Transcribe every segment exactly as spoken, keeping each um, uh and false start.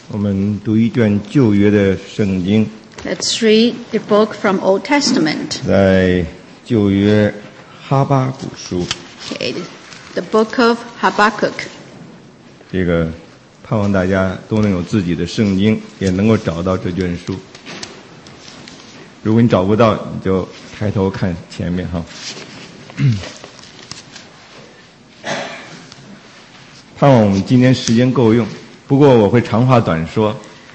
我们读一卷旧约的圣经。 Let's read the book from Old Testament. 在旧约哈巴谷书。 Okay, the book of Habakkuk. 这个盼望大家都能有自己的圣经，也能够找到这卷书。如果你找不到，你就抬头看前面哈。盼望我们今天时间够用，不过我会长话短说。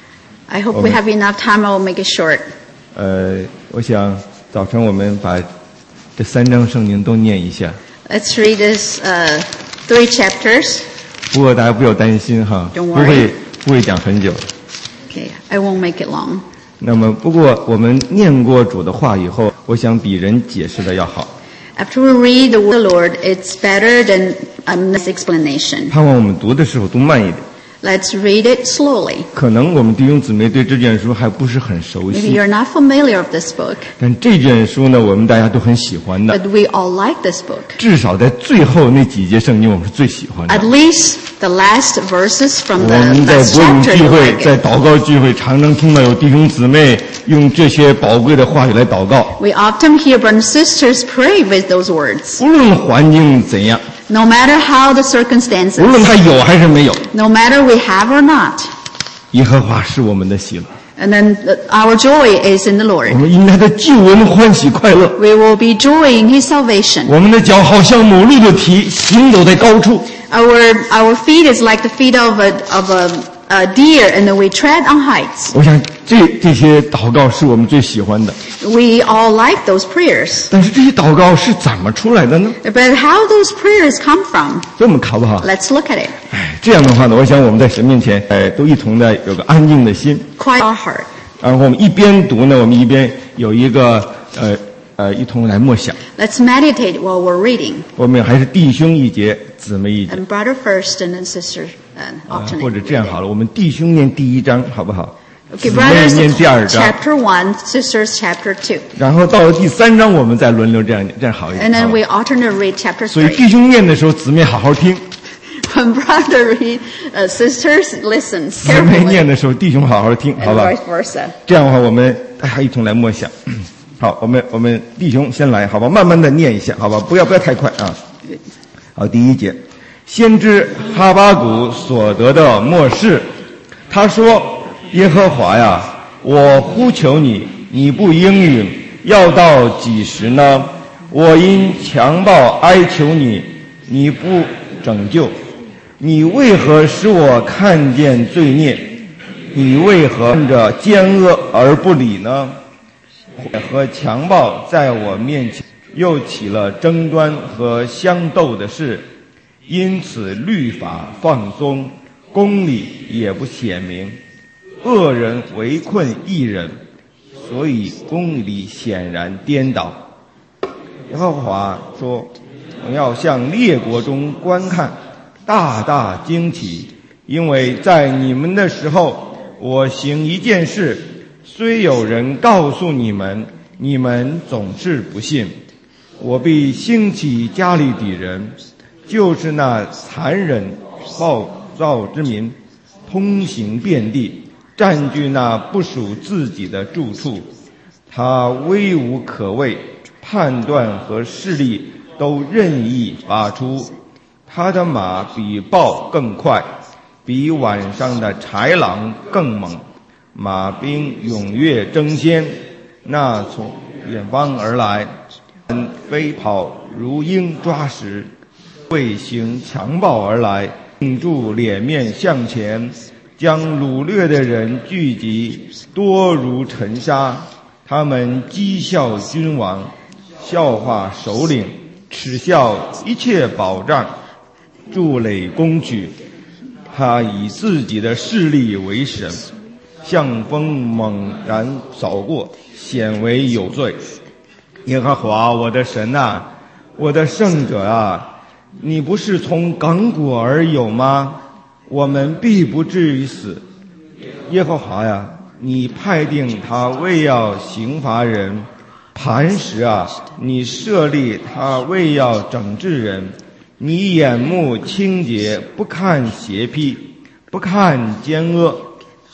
I hope we have enough time. I will make it short. 呃，我想早晨我们把这三章圣经都念一下。 Let's read this uh, three chapters. 不过大家不要担心哈， Don't worry. 不会不会讲很久。 Okay, I won't make it long. 那么，不过我们念过主的话以后，我想比人解释的要好。 After we read the word of the Lord, it's better than a nice explanation. 盼望我们读的时候读慢一点。 Let's read it slowly. 可能我们弟兄姊妹对这卷书还不是很熟 Maybe 悉， you're not familiar with this book, 但这卷书呢，我们大家都很喜欢的。 but we all like this book. 至少在最后那几节圣经，我们是最喜欢的。 At least the last verses from 我 the 们在 last 国语 chapter 聚 you 会， like 在 it. 祷告聚会，常常听到有弟兄姊妹用这些宝贵的话语来祷告。 We often hear brothers and sisters pray with those words. 无论环境怎样， No matter how the 无 circumstances, 论它有还是没有， no matter we have or not. 耶和华是我们的喜乐， And then the, our joy is in the 我 Lord. 们因他的救恩欢喜快乐。 We will be joying His salvation. 我们的脚好像母鹿的蹄，行走在高处。 Our our feet is like the feet of a of a, a deer, and then we tread on heights. 我想这这些祷告是我们最喜欢的。 We all like those prayers. 但是这些祷告是怎么出来的呢？ But how those prayers come from? 这么考不好？ Let's look at it. 哎，这样的话呢，我想我们在神面前，哎，都一同的有个安静的心， Quiet our heart. 然后我们一边读呢，我们一边有一个呃呃一同来默想。 Let's meditate while we're reading. 我们还是弟兄一节，姊妹一节， And brother first, and then sister, uh, 啊 alternate. 或者这样好了，我们弟兄念第一章，好不好？ Okay, 姊妹 brothers, 念第二章， chapter one, sisters, chapter two. 然后到了第三章，我们再轮流这样这样好一点。 And 好 then 吧 we alternate read chapter 所以 three. 弟兄念的时候，姊妹好好听； When brother read, uh, sisters listen 姊妹 carefully, 念的时候，弟兄好好听，好 and 吧？ vice versa. 这样的话，我们大家一同来默想。好，我们我们弟兄先来，好吧？慢慢的念一下，好吧？不要不要太快啊。好，第一节，先知哈巴谷所得的默示，他说：“耶和华呀，我呼求你，你不应允，要到几时呢？我因强暴哀求你，你不拯救。你为何使我看见罪孽？你为何看着奸恶而不理呢？和强暴在我面前又起了争端和相斗的事，因此律法放松，公理也不显明，恶人围困义人，所以公理显然颠倒。耶和华说：我要向列国中观看，大大惊奇，因为在你们的时候，我行一件事，虽有人告诉你们，你们总是不信。我必兴起加利底人，就是那残忍暴躁之民，通行遍地，占据那不属自己的住处。他威武可畏，判断和势力都任意发出。他的马比豹更快，比晚上的豺狼更猛。马兵踊跃争先，那从远方而来，飞跑如鹰抓食，为行强暴而来，定住脸面向前，将掳掠的人聚集，多如尘沙。他们讥笑君王，笑话首领，耻笑一切保障，筑垒攻取。他以自己的势力为神，向风猛然扫过，显为有罪。耶和华我的神啊，我的圣者啊，你不是从亘古而有吗？我们必不至于死。耶和华呀，你派定他为要刑罚人，磐石啊，你设立他为要整治人。你眼目清洁，不看邪僻，不看奸恶，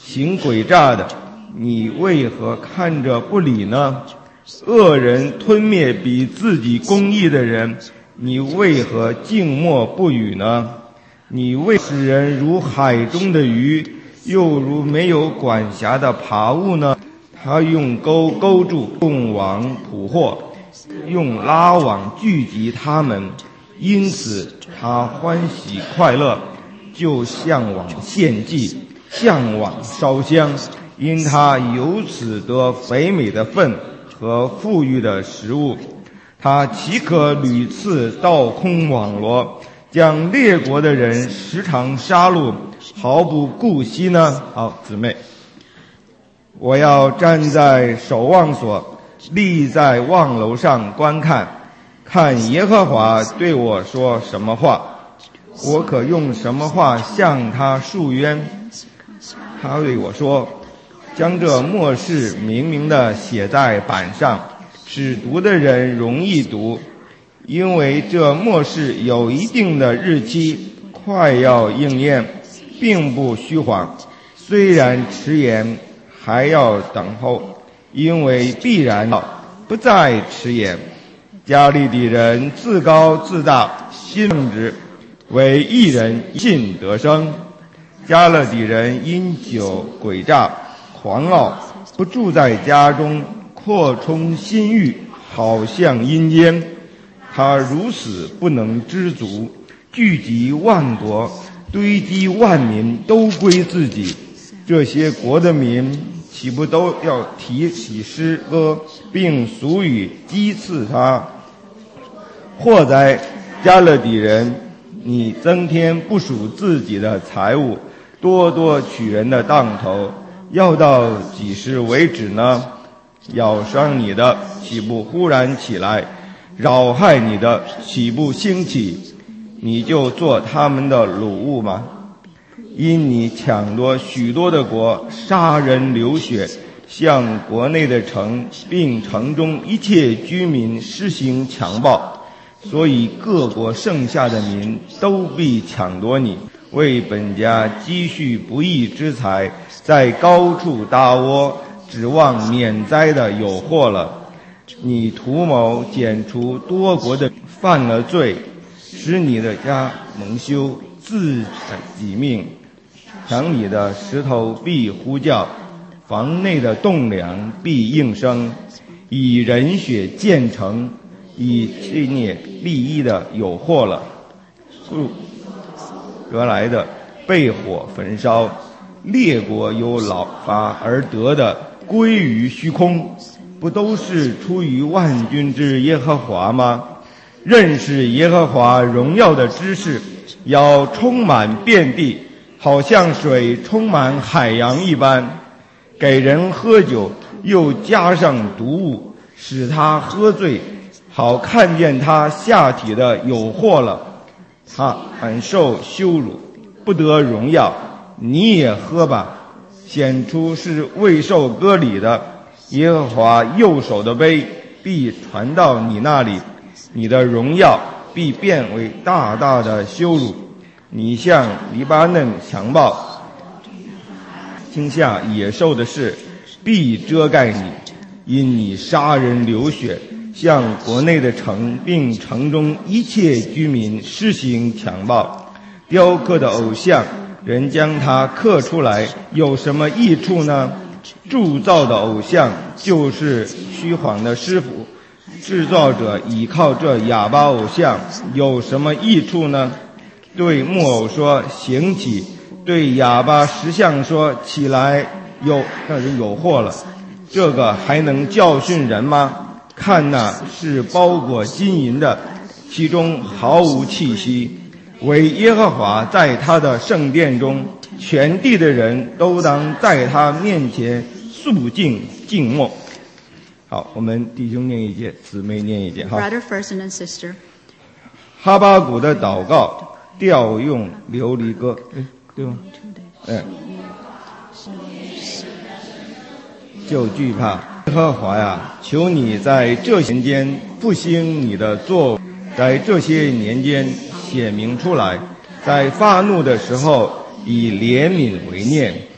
行诡诈的，你为何看着不理呢？恶人吞灭比自己公义的人，你为何静默不语呢？你为使人如海中的鱼，又如没有管辖的爬物呢？他用钩勾住，用网捕获，用拉网聚集他们，因此他欢喜快乐，就向往献祭，向往烧香，因他由此得肥美的分和富裕的食物。他岂可屡次倒空网罗，将列国的人时常杀戮，毫不顾惜呢？好，姊妹，我要站在守望所，立在望楼上观看，看耶和华对我说什么话，我可用什么话向他诉冤？他对我说，将这末世明明地写在板上，使读的人容易读，因为这末世有一定的日期，快要应验，并不虚谎。虽然迟延，还要等候，因为必然不再迟延。加利底人自高自大，心正直，为义人信得生。加勒底人因酒诡诈狂傲，不住在家中，扩充心欲，好像阴间。他如此不能知足，聚集万国，堆积万民，都归自己。这些国的民岂不都要提起诗歌，并俗语讥刺他？祸哉，加勒底人，你增添不属自己的财物，多多取人的当头，要到几时为止呢？咬伤你的岂不忽然起来，扰害你的岂不兴起？你就做他们的掳物吗？因你抢夺许多的国，杀人流血，向国内的城并城中一切居民施行强暴，所以各国剩下的民都必抢夺你，为本家积蓄不义之财，在高处搭窝，指望免灾的有祸了。你图谋剪除多国的犯了罪，使你的家蒙羞，自己命。墙里的石头必呼叫，房内的栋梁必应声。以人血建成，以罪孽立一的有祸了。故得来的被火焚烧，列国有劳发而得的归于虚空，不都是出于万军之耶和华吗？认识耶和华荣耀的知识要充满遍地，好像水充满海洋一般。给人喝酒，又加上毒物，使他喝醉，好看见他下体的有祸了。他很受羞辱，不得荣耀。你也喝吧，显出是未受割礼的。耶和华右手的杯必传到你那里，你的荣耀必变为大大的羞辱。你像黎巴嫩强暴，惊吓野兽的事必遮盖你，因你杀人流血，向国内的城并城中一切居民施行强暴。雕刻的偶像，人将它刻出来，有什么益处呢？铸造的偶像就是虚谎的师傅，制造者倚靠这哑巴偶像，有什么益处呢？对木偶说行起，对哑巴石像说起来，有那人有祸了。这个还能教训人吗？看那是包裹金银的，其中毫无气息。唯耶和华在他的圣殿中，全地的人都当在他面前肃静静默。好，我们弟兄念一节，姊妹念一节。好。 Brother first and then sister. 哈巴谷的祷告调用琉璃歌，哎，对吗？哎，就惧怕耶和华呀，求你在这些年间复兴你的作为，在这些年间显明出来，在发怒的时候以怜悯为念，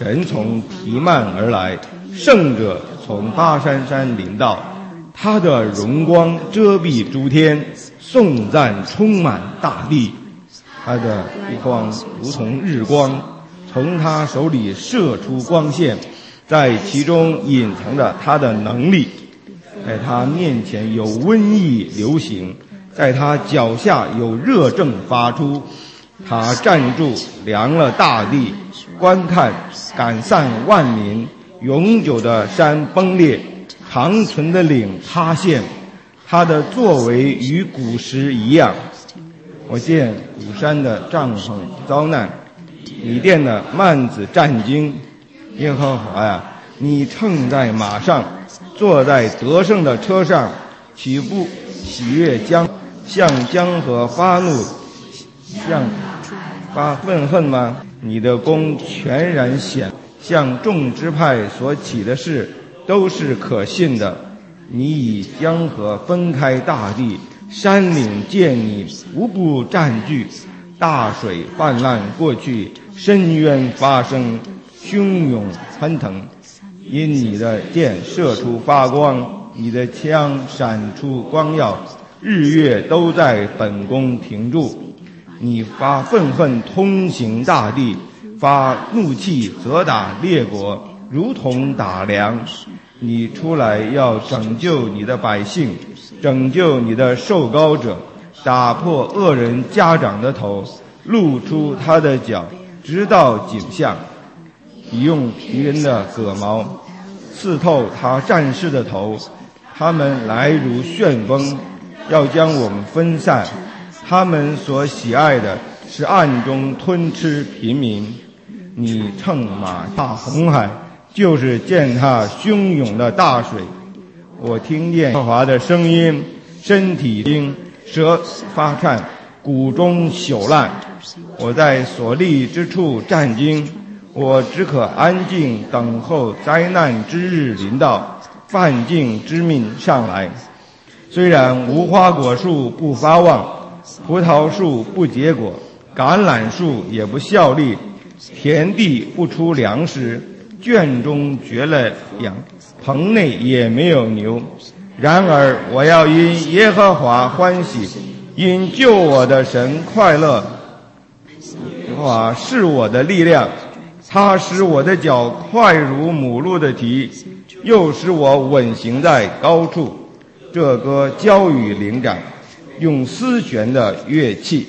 神从提曼而来，圣者从巴珊山临到，他的荣光遮蔽诸天，颂赞充满大地。他的光如同日光，从他手里射出光线，在其中隐藏着他的能力。在他面前有瘟疫流行，在他脚下有热症发出。他站住量了大地，观看赶散万民，永久的山崩裂，长存的岭塌陷。他的作为与古时一样。我见古山的帐篷遭难，米甸的幔子战惊。耶和华呀，你乘在马上，坐在得胜的车上，岂不喜悦江向江河发怒，向发愤恨吗？你的功全然显，向众支派所起的事都是可信的。你以江河分开大地，山岭见你无不占据，大水泛滥过去，深渊发生，汹涌喷腾。因你的箭射出发光，你的枪闪出光耀，日月都在本宫停住。你发愤恨通行大地，发怒气责打列国，如同打粮。你出来要拯救你的百姓，拯救你的受膏者，打破恶人家长的头，露出他的脚，直到颈项。你用敌人的戈矛刺透他战士的头，他们来如旋风，要将我们分散。他们所喜爱的是暗中吞吃平民。你乘马踏红海，就是践踏汹涌的大水。我听见耶和华的声音，身体惊，舌发颤，骨中朽烂。我在所立之处战惊，我只可安静等候灾难之日临到，犯境之命上来。虽然无花果树不发旺，葡萄树不结果，橄榄树也不效力，田地不出粮食，圈中绝了羊，棚内也没有牛。然而我要因耶和华欢喜，因救我的神快乐。耶和华是我的力量，他使我的脚快如母鹿的蹄，又使我稳行在高处。这歌交与灵长，用丝弦的乐器。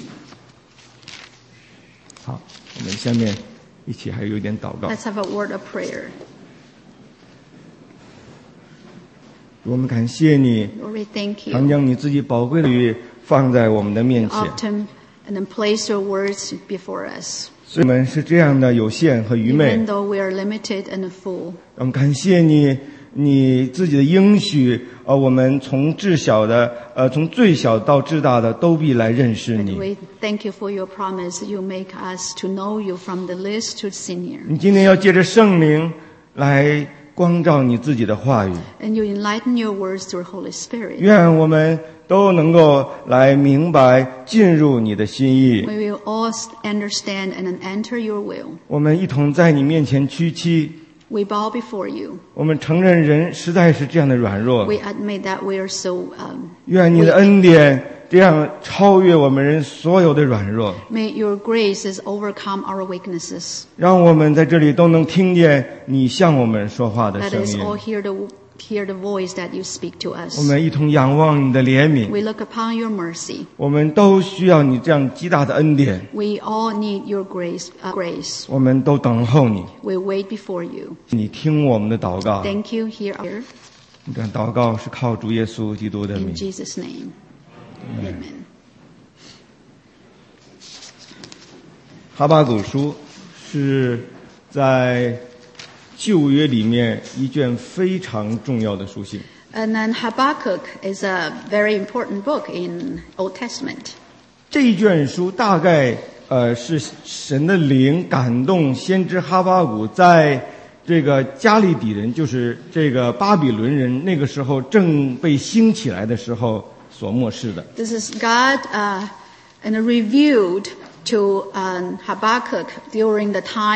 好，我们下面一起还有一点祷告。 Let's have a word of prayer. 我们感谢你， Lord, we thank 常 you. 将你自己宝贵的语放在我们的面前。 Often and then place your words before us. 虽然我们是这样的有限和愚昧， Even though we are limited and a fool. 我们感谢你，你自己的应许，呃，我们从至小的，呃，从最小到至大的都必来认识 And 你。 we thank you for your promise. You make us to know you from the least to senior. 你今天要借着圣灵来光照你自己的话语， And you enlighten your words through Holy Spirit. 愿我们都能够来明白进入你的心意。 We will all understand and then enter your will. 我们一同在你面前屈膝， We bow before you. 我们承认人实在是这样的软弱。 We admit that we are so um, 愿你的恩典这样超越我们人所有的软弱， may your graces overcome our weaknesses. 让我们在这里都能听见你向我们说话的 Let 声 us 音。 all hear the hear the voice that you speak to 我 us. 们一同仰望你的怜悯， We look upon your mercy. 我们都需要你这样极大的恩典， We all need your grace. Uh, grace. 我们都等候你。 We wait before you. 你听我们的祷告， Thank you. Hear our 这样祷告是靠主耶稣基督的 in 名。 Jesus' name. Amen. 哈巴谷书是在旧约里面一卷非常重要的书信。 And then Habakkuk is a very important book in Old Testament. 这一卷书大概呃是神的灵感动先知哈巴谷，在这个加利底人，就是这个巴比伦人那个时候正被兴起来的时候所漠视的。 This is God uh, and revealed to um, Habakkuk during the time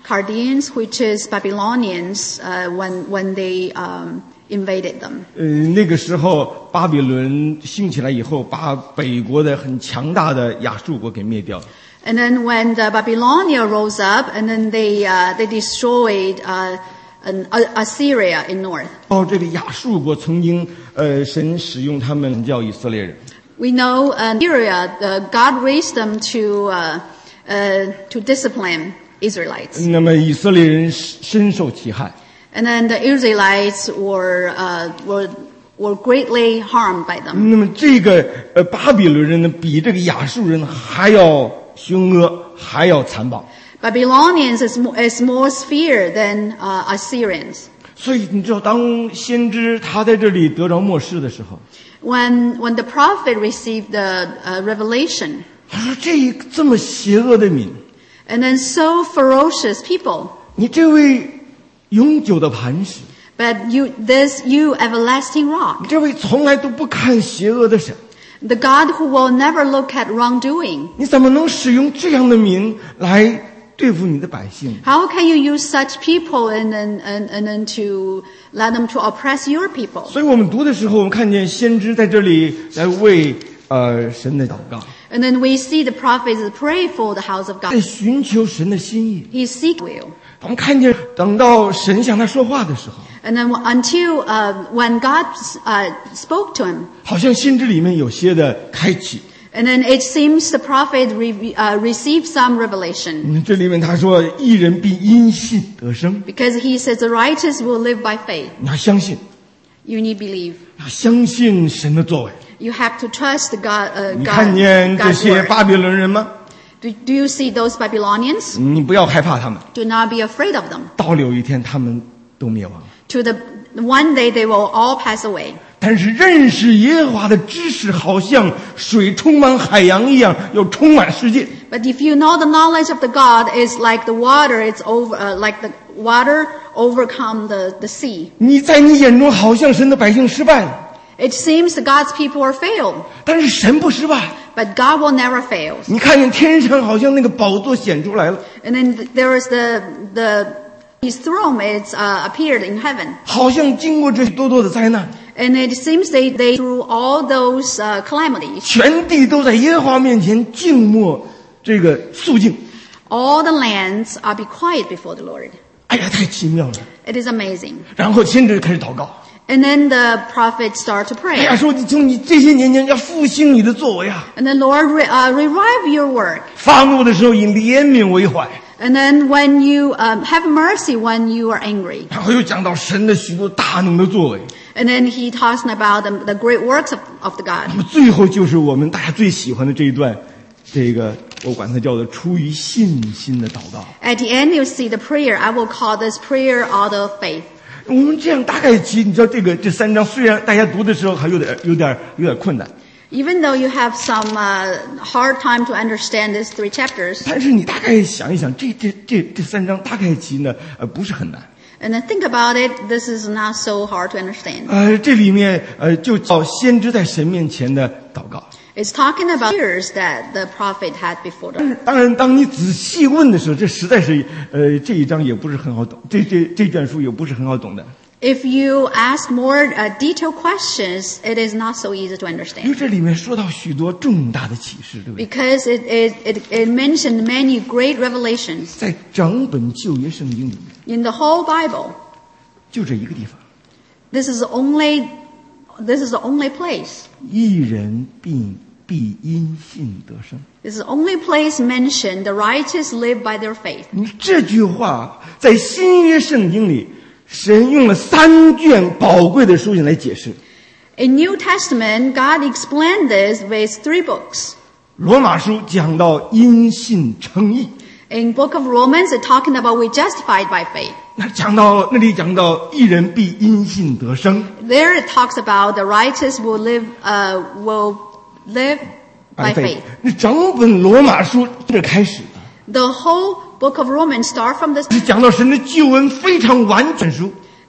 Chaldeans, which is Babylonians, uh, when when they um, invaded them. 呃，那个时候巴比伦兴起来以后，把北国的很强大的亚述国给灭掉了。 And then when the Babylonia rose up, and then they uh, they destroyed uh, an, Assyria in north. 哦，这个亚述国曾经，呃，神使用他们叫以色列人。 We know uh, Assyria, uh, God raised them to uh, uh, to discipline Israelites. 那么以色列人深受其害。 And then the Israelites were uh, were were greatly harmed by them. 那么这个呃巴比伦人呢，比这个亚述人还要凶恶，还要残暴。 Babylonians is more, is more severe than uh, Assyrians. 所以你知道，当先知他在这里得着默示的时候， When when the prophet received the uh, revelation, 他说：“这这么邪恶的民， and then so ferocious people, 你这位永久的磐石， but you this you everlasting 你 rock, 这位从来都不看邪恶的神， the God who will never look at wrongdoing. 你怎么能使用这样的民来对付你的百姓？ How can you use such people and then and, and then to let them to oppress your people? 所以我们读的时候，我们看见先知在这里来为呃神的祷告， And then we see the prophets pray for the house of 在 God. 寻求神的心意。 He seek will. 我们看见，等到神向他说话的时候， And then until uh, when God uh, spoke to him, 好像心智里面有些的开启。 and then it seems the prophet re- uh, received some revelation 嗯，这里面他说：“义人必因信得生。 because he says the righteous will live by faith. ” 你要相信， You need believe. 要相信神的作为。 You have to trust God. Uh, 你看 God 见这 God's 些 word. 巴比伦人吗？ Do, do you see those Babylonians? 你不要害怕他们， Do not be afraid of them. 到了有一天他们都灭亡了。 To the one day they will all pass away. 但是认识耶和华的知识，好像水充满海洋一样，要充满世界。 But if you know the knowledge of the God is like the water, it's over uh, like the water overcome the, the sea. 你在你眼中好像神的百姓失败了， It seems the God's people are failed, 但是神不失败。 but God will never fail. 你看见天上好像那个宝座显出来了， And then th- there is the the his throne is uh, appeared in heaven. 好像经过这多多的灾难， And it seems they, they through all those uh, calamities, 全地都在耶和华面前静默，这个肃静。 all the lands are be quiet before the Lord. 哎呀，太奇妙了！ It is amazing. 然后先知开始祷告， And then the prophets start to 哎呀， pray. 说你从你这些年间要复兴你的作为啊， And the Lord re, uh, revive your work. 发怒的时候以怜悯为怀。 And then when you um, have mercy when you are angry. 然后又讲到神的许多大能的作为， And then he talks about the, the great works of, of the 那 God. 么最后就是我们大家最喜欢的这一段，这个我管它叫做出于信心的祷告。 At the end, you see the prayer. I will call this prayer out of faith. 我们这样大概其，你知道这个这三章虽然大家读的时候还有点有点有点困难， Even though you have some uh, hard time to understand these three chapters, 但是你大概想一想，这这这这三章大概其呢呃不是很难。 and then think about it, this is not so hard to understand. 呃，这里面呃就叫先知在神面前的祷告。 It's talking about fears that the prophet had before 但 them. 是当然，当你仔细问的时候，这实在是呃这一章也不是很好懂，这这这卷书也不是很好懂的。 If you ask more uh, detailed questions, it is not so easy to 因为 understand. 这里面说到许多重大的启示，对不对？ Because it, it, it, it mentioned many great revelations 在整本旧约圣经里面， in the whole Bible. 就这一个地方， This is the only, this is the only place. 义人必必因信得生。 This is the only place mentioned the righteous live by their faith. 你这句话在新约圣经里，神用了三卷宝贵的书信来解释。 In New Testament, God explained this with three books. 罗马书讲到因信称义， In Book of Romans, it's talking about we're justified by faith. 那讲到那里讲到义人必因信得生。 There it talks about the righteous will live, uh, will live by 啊，对 faith. 那整本罗马书这开始的， The whole Book of Romans start from this. 是讲到神的救恩非常完整书。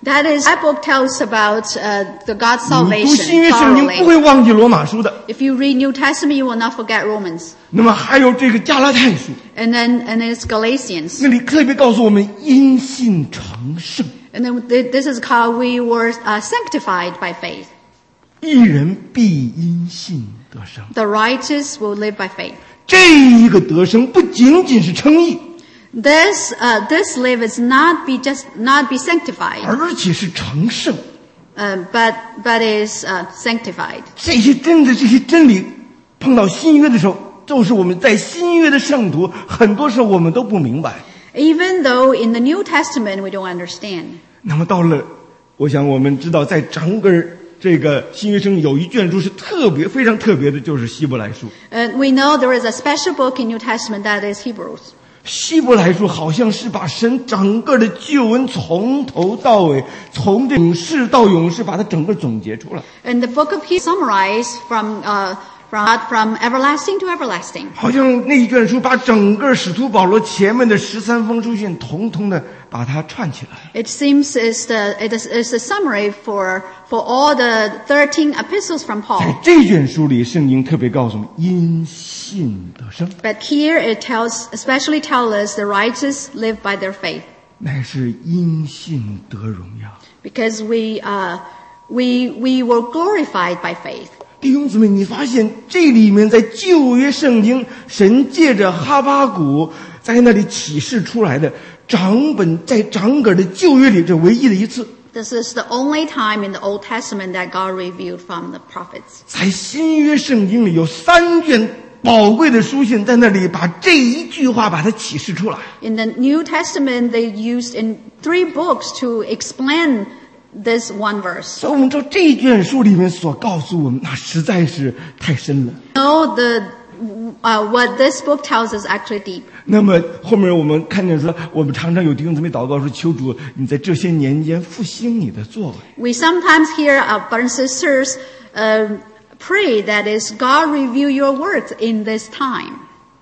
That is, that book tells about uh, the God's 你读新 salvation 约圣经不 thoroughly. 会忘记罗马书的。 If you read New Testament, you will not forget Romans. 那么还有这个加拉太书， And then, and then it's Galatians. 那里特别告诉我们因信成圣， And then th- this is how we were uh, sanctified by faith. 一人必因信得生。 The righteous will live by faith. 这一个得生不仅仅是称义， This, uh, this live is not be just, not be sanctified, 而且是成圣。 uh, but, but is uh, sanctified. 这些真的这些真理，碰到新约的时候，就是我们在新约的圣徒，很多时候我们都不明白。 Even though in the New Testament we don't understand. 那么到了，我想我们知道，在整个这个新约圣经有一卷书是特别非常特别的，就是希伯来书。 Uh, we know there is a special book in New Testament that is Hebrews. 希伯来书好像是把神整个的救恩从头到尾，从这永世到永世，把它整个总结出来。 And the book of Hebrews summarized from, uh, from, from everlasting to everlasting. 好像那一卷书把整个使徒保罗前面的十三封书信，统统的把它串起来。 It seems is the, it is, is a summary for, for all the thirteen epistles from 在 Paul. 这卷书里，圣经特别告诉我们，因信得生， But here it tells, especially tells us the righteous live by their faith. 乃是因信得荣耀。 Because we, uh, we, we were glorified by faith. 弟兄姊妹，你发现这里面在旧约圣经，神借着哈巴谷在那里启示出来的，整本在整个的旧约里，这唯一的一次。 This is the only time in the Old Testament that God revealed from the prophets. 在新约圣经里有三卷宝贵的书信，在那里把这一句话把它启示出来。 In the New Testament, they used in three books to explain this one verse. 所以我们知道这卷书里面所告诉我们，那实在是太深了。 No, the uh, what this book tells us actually deep. 那么后面我们看见说，我们常常有弟兄姊妹祷告说，求主你在这些年间复兴你的作为。 We sometimes hear our brothers and sisters uh, pray that is God reveal your works in this time.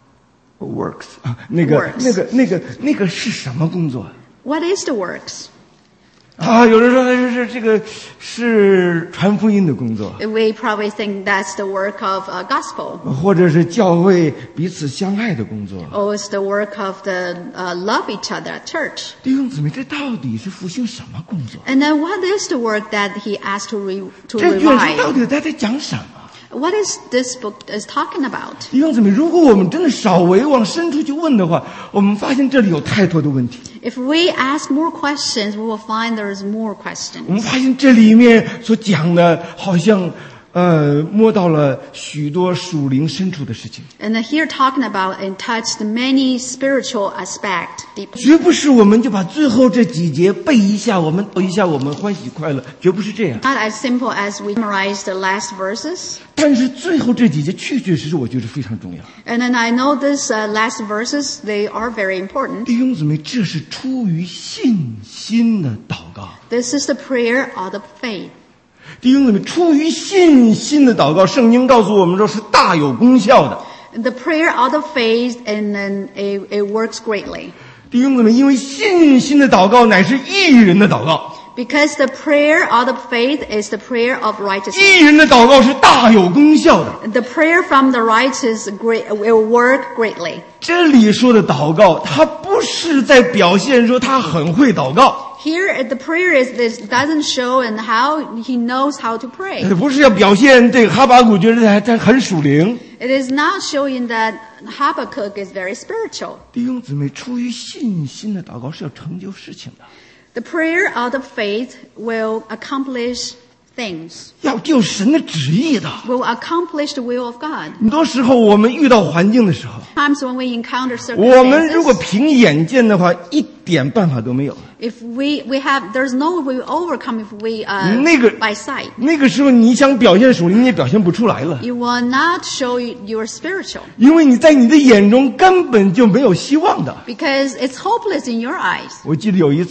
Works 啊，那个 Works 那个那个那个是什么工作 What is the works? 啊？有人说是是这个是传福音的工作， We probably think that's the work of uh, gospel, 或者是教会彼此相爱的工作。 or it's the work of the uh, love each other at church. 弟兄姊妹，这到底是复兴什么工作？ And then what is the work that he asked to re, to 这卷书到 revive? 底他在讲什么？ What is this book is talking about? 弟兄姊妹，如果我们真的稍微往深处去问的话，我们发现这里有太多的问题。 If we ask more questions, we will find there is more 我 questions. 们发现这里面所讲的，好像呃摸到了许多属灵深处的事情， And then here talking about and touched many spiritual aspect deeply. 绝不是我们就把最后这几节背一下，我们背一下，我们欢喜快乐，绝不是这样。 Not as simple as we memorize the last verses. 但是最后这几节确确实实，我觉得非常重要。 And then I know this uh, last verses, they are very important. 弟兄姊妹，这是出于信心的祷告。 This is the prayer of the faith. 弟兄姊妹，出于信心的祷告，圣经告诉我们说是大有功效的。 The prayer of the faith, and then it, it works greatly. 弟兄姊妹，因为信心的祷告乃是义人的祷告， Because the prayer of the faith is the prayer of righteousness. 义人的祷告是大有功效的。 The prayer from the righteous great, will work greatly. 这里说的祷告，他不是在表现说他很会祷告， Here, the prayer is this doesn't show and how he knows how to pray. 不是要表现这个哈巴谷觉得他他很属灵。 It is not showing that Habakkuk is very spiritual. 弟兄姊妹，出于信心的祷告是要成就事情的， The prayer of the faith will accomplish things, 要就神的旨意的。 will accomplish the will of God. 很多时候我们遇到环境的时候， Times when we encounter 我们如果 circumstances, 凭眼见的话，一点办法都没有。 if we, we have, there's no way we overcome if we, uh, 那个 by sight. 那个时候你想表现属灵，你也表现不出来了， You will not show you- you're spiritual 因为你在你的眼中根本就没有希望的。 because it's hopeless in your eyes. 我记得有一次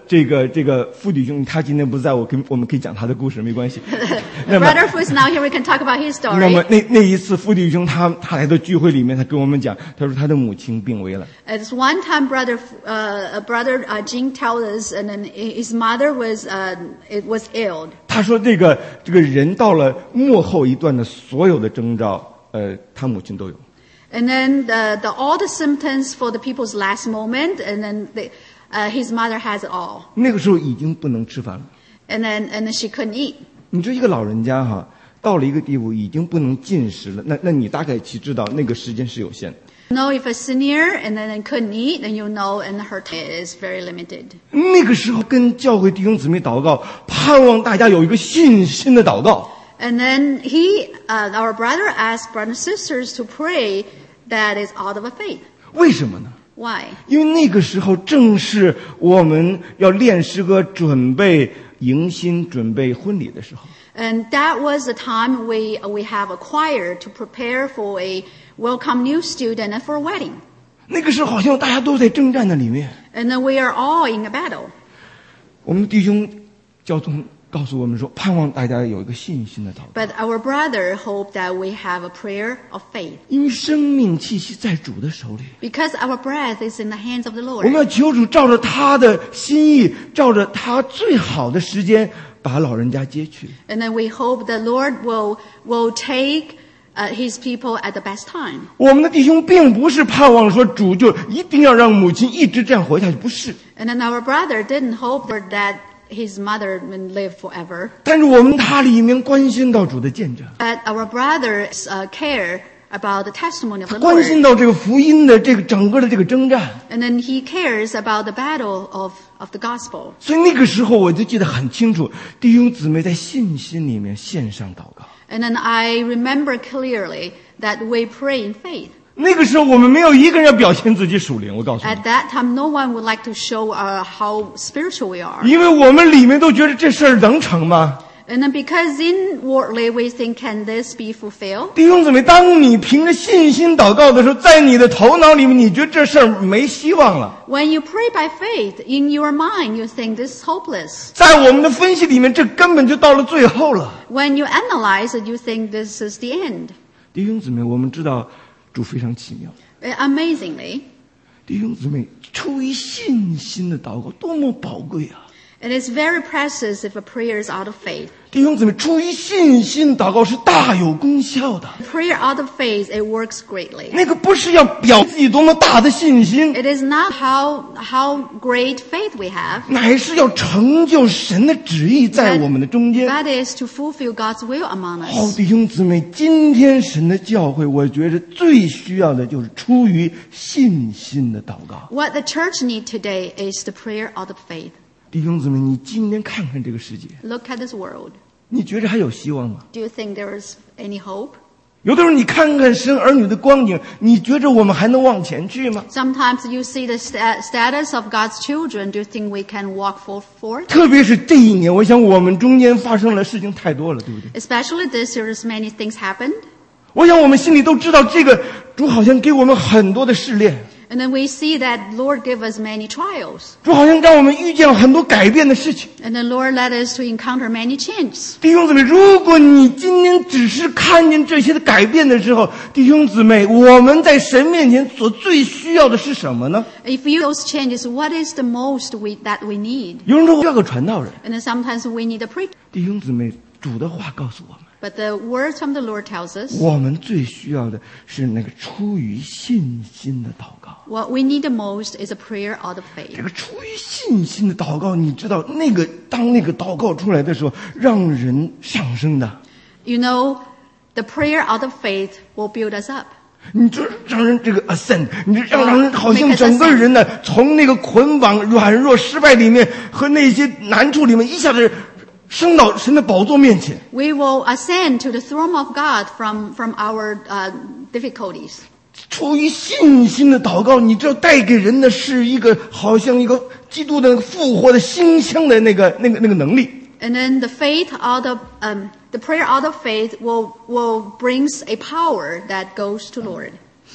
这个这个傅弟兄，他今天不在，我跟我们可以讲他的故事，没关系。 The brother who is now here, we can talk about his 那么 story. 那那一次傅弟兄他他来到聚会里面，他跟我们讲，他说他的母亲病危了。 At one time, brother, uh, brother uh, Jing tells us, and then his mother was, uh, it was ill. 他说这个这个人到了末后一段的所有的征兆，呃，他母亲都有。 And then the, the all the symptoms for the people's last moment, and then the, uh, his mother has it all. 那个时候已经不能吃饭了。 And then and then she couldn't eat. 你说一个老人家哈，到了一个地步已经不能进食了，那那你大概其知道那个时间是有限的。 You know, if a senior and then couldn't eat, then you know, and her time is very limited. 那个时候跟教会弟兄姊妹祷告，盼望大家有一个信心的祷告。 And then he, uh, our brother asked brothers and sisters to pray that is out of a faith. 为什么呢？ Why? 因为那个时候正是我们要练诗歌、准备迎新、准备婚礼的时候。 And that was the time we we have a choir to prepare for a welcome new student and for a wedding. 那个时候好像大家都在征战的里面。 And then we are all in a battle. 我们弟兄教宗告诉我们说，盼望大家有一个信心的祷告， But our brother hoped that we have a prayer of faith. 因为生命气息在主的手里。 Because our breath is in the hands of the 我们 Lord. 要求主照着他的心意，照着他最好的时间，把老人家接去。 And then we hope the Lord will will take uh, his people at the best time. 我们的弟兄并不是盼望说主就一定要让母亲一直这样活下去，不是。 And then our brother didn't hope for that his mother would live forever. 但是我们他里面关心到主的见证， But our brothers uh, care about the testimony of the 关心 Lord. 到这个福音的这个整个的这个征战。 And then he cares about the battle of, of the gospel. 所以那个时候我就记得很清楚，弟兄姊妹在信心里面献上祷告。 And then I remember clearly that we pray in faith. 那个时候我们没有一个人要表现自己属灵，我告诉你， At that time, no one would like to show uh, how spiritual we are. 因为我们里面都觉得这事儿能成吗？ And then because inwardly we think, can this be fulfilled? 弟兄姊妹，当你凭着信心祷告的时候，在你的头脑里面，你觉得这事儿没希望了。 When you pray by faith, in your mind you think this is hopeless. 在我们的分析里面，这根本就到了最后了。 When you analyze it, you think this is the end. 弟兄姊妹，我们知道主非常奇妙。 Uh, Amazingly, 弟兄姊妹，出于信心的祷告多么宝贵啊！ it is very precious if a prayer is out of faith. 弟兄姊妹，出于信心祷告是大有功效的。 Prayer out of faith, it works greatly. 那个不是要表自己多么大的信心， It is not how how great faith we have. 乃是要成就神的旨意在我们的中间。 That is to fulfill God's will among 好， us. 弟兄姊妹，今天神的教会，我觉得最需要的就是出于信心的祷告。 What the church needs today is the prayer out of faith. 弟兄姊妹，你今天看看这个世界， Look at this world. 你觉得还有希望吗？ Do you think there is any hope? 有的时候你看看神儿女的光景，你觉着我们还能往前去吗？ Sometimes you see the sta- status of God's children. Do you think we can walk for- forward? 特别是这一年，我想我们中间发生了事情太多了，对不对？ Especially this year, many things happened. 我想我们心里都知道，这个主好像给我们很多的试炼， And then we see that Lord give us many trials. 主好像让我们遇见了很多改变的事情。 And the Lord led us to encounter many changes. 弟兄姊妹，如果你今天只是看见这些的改变的时候，弟兄姊妹，我们在神面前所最需要的是什么呢？ If you those changes, what is the most we, that we need? 有人说我要个传道人， And then sometimes we need a preacher. 弟兄姊妹，主的话告诉我们， But the words from the Lord tells us 我们最需要的是那个出于信心的祷告。 what we need the most is a prayer out of 这 faith. 个出于信心的祷告，你知道，那个当那个祷告出来的时候，让人上升的。 You know, the prayer out of faith will build us up. 你这让人这个 ascend， 你这让让人好像整个人呢，从那个捆绑、软弱、失败里面和那些难处里面，一下子升到神的宝座面前。 We will ascend to the throne of God from, from our uh, difficulties. 出于信心的祷告，你知道带给人的是一个好像一个基督的复活的馨香的那个那个那个能力。 And then the faith out of um, the prayer out of faith will will brings a power that goes to Lord.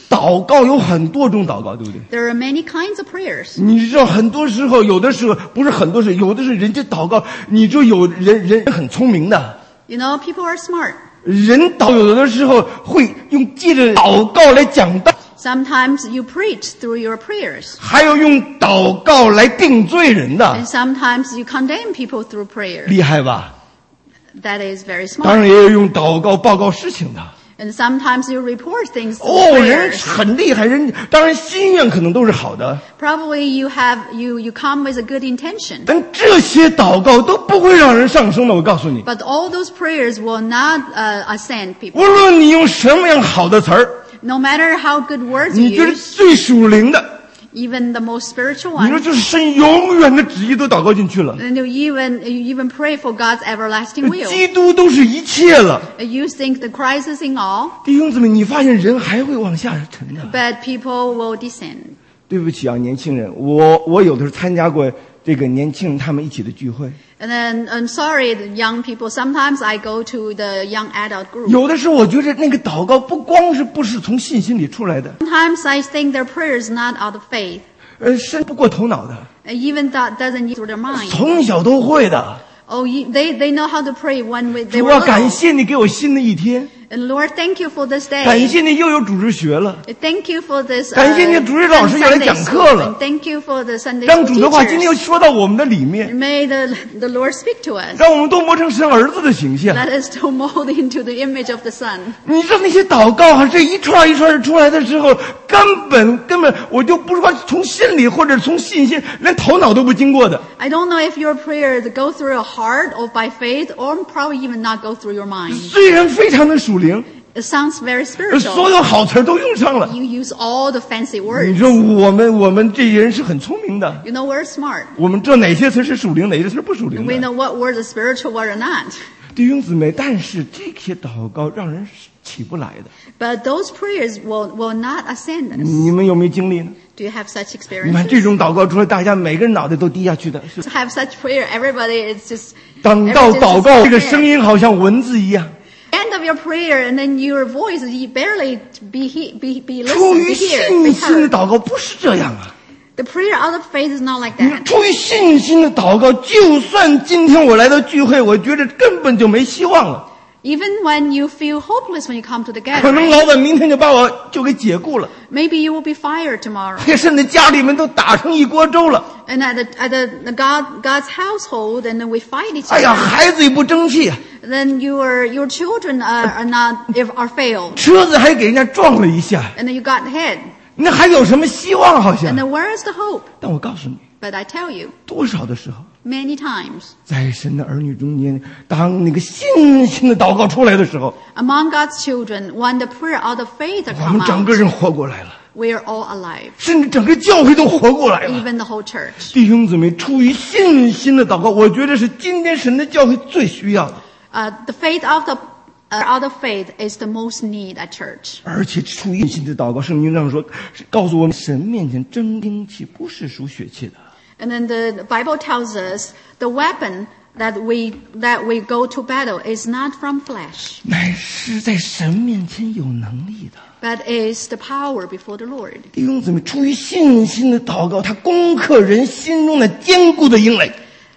祷告有很多种祷告，对不对？ There are many kinds of prayers. 你知道很多时候，有的时候不是很多时候，有的是人家祷告，你就有人人很聪明的， You know, people are smart. 人祷有的时候会用借着祷告来讲道， Sometimes you preach through your prayers. 还有用祷告来定罪人的， And sometimes you condemn people through prayer. 厉害吧？ That is very 当 smart. 然也有用祷告报告事情的。 And sometimes you report things through 哦，人 prayers. 很厉害，人当然心愿可能都是好的， Probably you have you you come with a good intention. 但这些祷告都不会让人上升的。我告诉你， But all those prayers will not uh, ascend people. 无论你用什么样好的词儿， No matter how good words 你 you 觉得 use, 最属灵的， even the most spiritual 你说 ones, 就是神永远的旨意都祷告进去了， and you even you even pray for God's everlasting will. 基督都是一切了。 You think the Christ is in all, 弟兄姊妹，你发现人还会往下沉的。 but people will descend. 对不起啊，年轻人，我我有的时候参加过这个年轻人他们一起的聚会， And then, I'm sorry, the young people. Sometimes I go to the young adult group. 有的时候我觉得那个祷告不光是不是从信心里出来的， Sometimes I think their prayer is not out of faith. 呃，伸不过头脑的， And even that doesn't get through their mind. 从小都会的。 Oh, you, they they know how to pray when we, they 主 were 啊，感 little. 谢你给我新的一天， And Lord, thank you for this 感 day. 谢你又有主日学了。 Thank you for this. 感谢你主日老师要来 Sunday 讲 school. 课了。 And thank you for the Sunday 让 school 主的话今天又 teachers. 说到我们的里面， May the the Lord speak to us. 让我们都磨成神儿子的形象。 Let us to mold into the image of the Son. 你知道那些祷告啊，这一串一串出来的时候，根本根本我就不说从心里或者从信心，连头脑都不经过的。 I don't know if your prayer go through your heart or by faith or probably even not go through your mind. 虽然非常的属灵， It sounds very 所 spiritual. 有好词儿都用上了。 You use all the fancy 你 words. 说我们我们这些人是很聪明的， You know we're smart. 我们知道哪些词是属灵，哪些词是不属灵 We 的。 know what words are spiritual, what are not. 弟兄姊妹，但是这些祷告让人起不来的。 But those prayers will, will not ascend us. 你们有没有经历呢？ Do you have such 你看这 experiences? 种祷告出来，大家每个人脑袋都低下去的。是 To have such prayer, everybody is just 等到 everybody's 祷告， just 这个声音好像蚊子一样， end of your prayer, and then your voice you barely be he, be be 出 listened, 于 be 信 heard, be 心的 heard. 祷告不是这样啊！ The prayer out of faith is not like 你 that. 出于信心的祷告，就算今天我来到聚会，我觉得根本就没希望了。 Even when you feel hopeless when you come to the 可能 gathering, 老板明天就把我就给解雇了， maybe you will be fired tomorrow. 甚至家里面都打成一锅粥了。 And at the, at the, the God, God's household, and then we fight each 哎呀， other. 孩子也不争气啊， Then your your children are, are not if are failed, 车子还给人家撞了一下， and then you got hit. 那还有什么希望？好 And 像。 then where is the hope? 但我告诉你， But I tell you, 多少的时候， many times 在神的儿女中间，当那个信心的祷告出来的时候， among God's children, when the prayer out of faith 我 come 们整 out, 个人活过来了， we are all alive, 甚至整个教会都活过来了。 even the whole church. 弟兄姊妹，出于信心的祷告，我觉得是今天神的教会最需要的， Uh, the faith out of uh, out of faith is the most need at church. 而且出于信心的祷告，圣经上说，是告诉我们，神面前真兵器不是属血气的。 And then the Bible tells us the weapon that we that we go to battle is not from flesh, 乃是在神面前有能力的。 but is the power before the Lord. 弟兄姊妹，出于信心的祷告，它攻克人心中的坚固的营垒。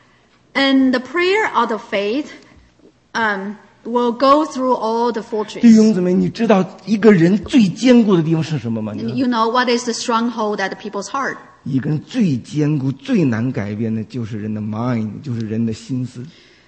And the prayer out of faith um, will go through all the 弟 fortress. 兄姊妹，你知道一个人最坚固的地方是什么吗？你知道 You know what is the stronghold at the people's heart? 一个人最坚固、最难改变的，就是人的 mind， 就是人的心思。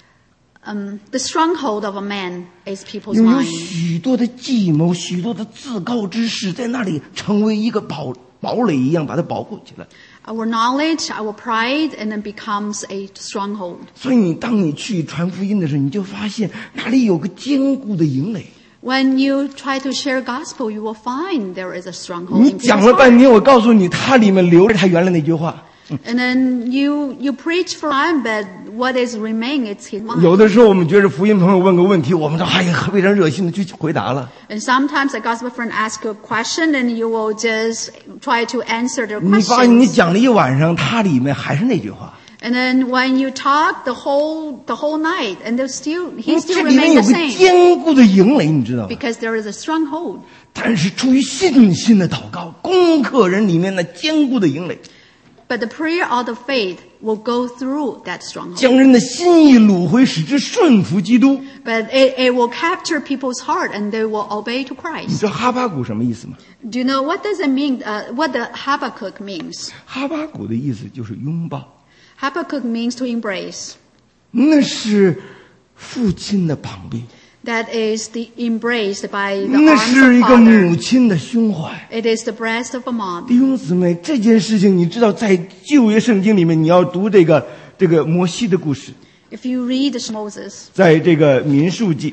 Um, the stronghold of a man is people's 因为有 mind. 许多的计谋、许多的自高之事，在那里成为一个堡堡垒一样，把它保护起来。 Our knowledge, our pride, and then becomes a stronghold. 所以你当你去传福音的时候，你就发现那里有个坚固的营垒。 When you try to share gospel, you will find there is a stronghold 你 in 讲 people's 了半 heart. 天，我告诉你，它里面留着他原来那句话。 And then you you preach for time, but what is remain is his mind. 有的时候我们觉得福音朋友问个问题，我们说哎呀非常热心的去回答了。 And sometimes a gospel friend asks you a question and you will just try to answer their 你发现你 questions. 讲了一晚上，它里面还是那句话。 And then when you talk the whole the whole night, and they're still 因为 he 这 still 里面 remain 有 the 个 same 坚固的营垒，你知道吗？ because there is a stronghold. 但是出于信心的祷告，攻克人里面那坚固的营垒， But the prayer of the faith will go through that stronghold. 将人的心意掳回，使之顺服基督。 But it, it will capture people's heart, and they will obey to 你 Christ. 知道哈巴谷什么意思吗？ Do you know what does it mean? Uh, what the Habakkuk means? 哈巴谷的意思就是拥抱， Habakkuk means to embrace. 那是父亲的膀臂， That is the embraced by the 那 arms 是一 of 个母 father. 亲的胸怀。 It is the breast of a mom. 弟兄姊妹，这件事情你知道，在旧约圣经里面，你要读这个这个摩西的故事， If you read Moses 在这个民数记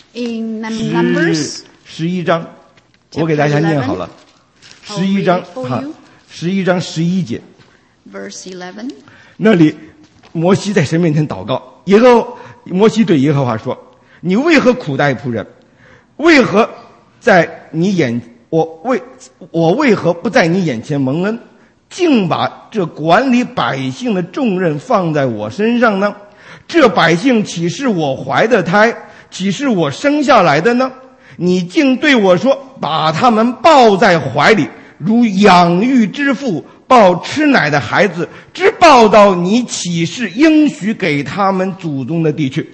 in Num- 十 Numbers 十一章，我给大家念好了， I'll 十一章 read it for 哈 you.， 十一章十一节， verse eleven. 那里摩西在神面前祷告，耶和摩西对耶和华说：“你为何苦待仆人？为何在你眼我为我为何不在你眼前蒙恩，竟把这管理百姓的重任放在我身上呢？这百姓岂是我怀的胎，岂是我生下来的呢？你竟对我说，把他们抱在怀里，如养育之父抱吃奶的孩子，直抱到你岂是应许给他们祖宗的地去。”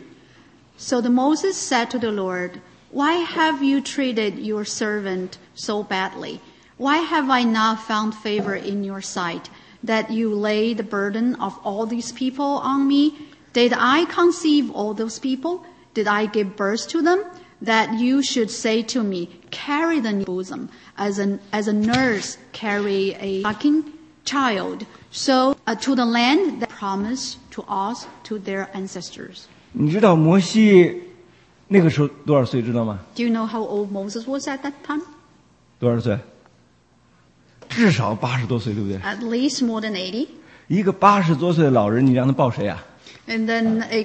So the Moses said to the Lord, "Why have you treated your servant so badly? Why have I not found favor in your sight, that you lay the burden of all these people on me? Did I conceive all those people? Did I give birth to them? That you should say to me, carry them in your bosom, as a, as a nurse carry a sucking child, so uh, to the land that promised to us, to their ancestors." 你知道摩西那个时候多少岁知道吗？ Do you know how old Moses was at that time? 多少岁？至少八十多岁，对不对？ At least more than eighty. 一个八十多岁的老人，你让他抱谁啊？ And then a,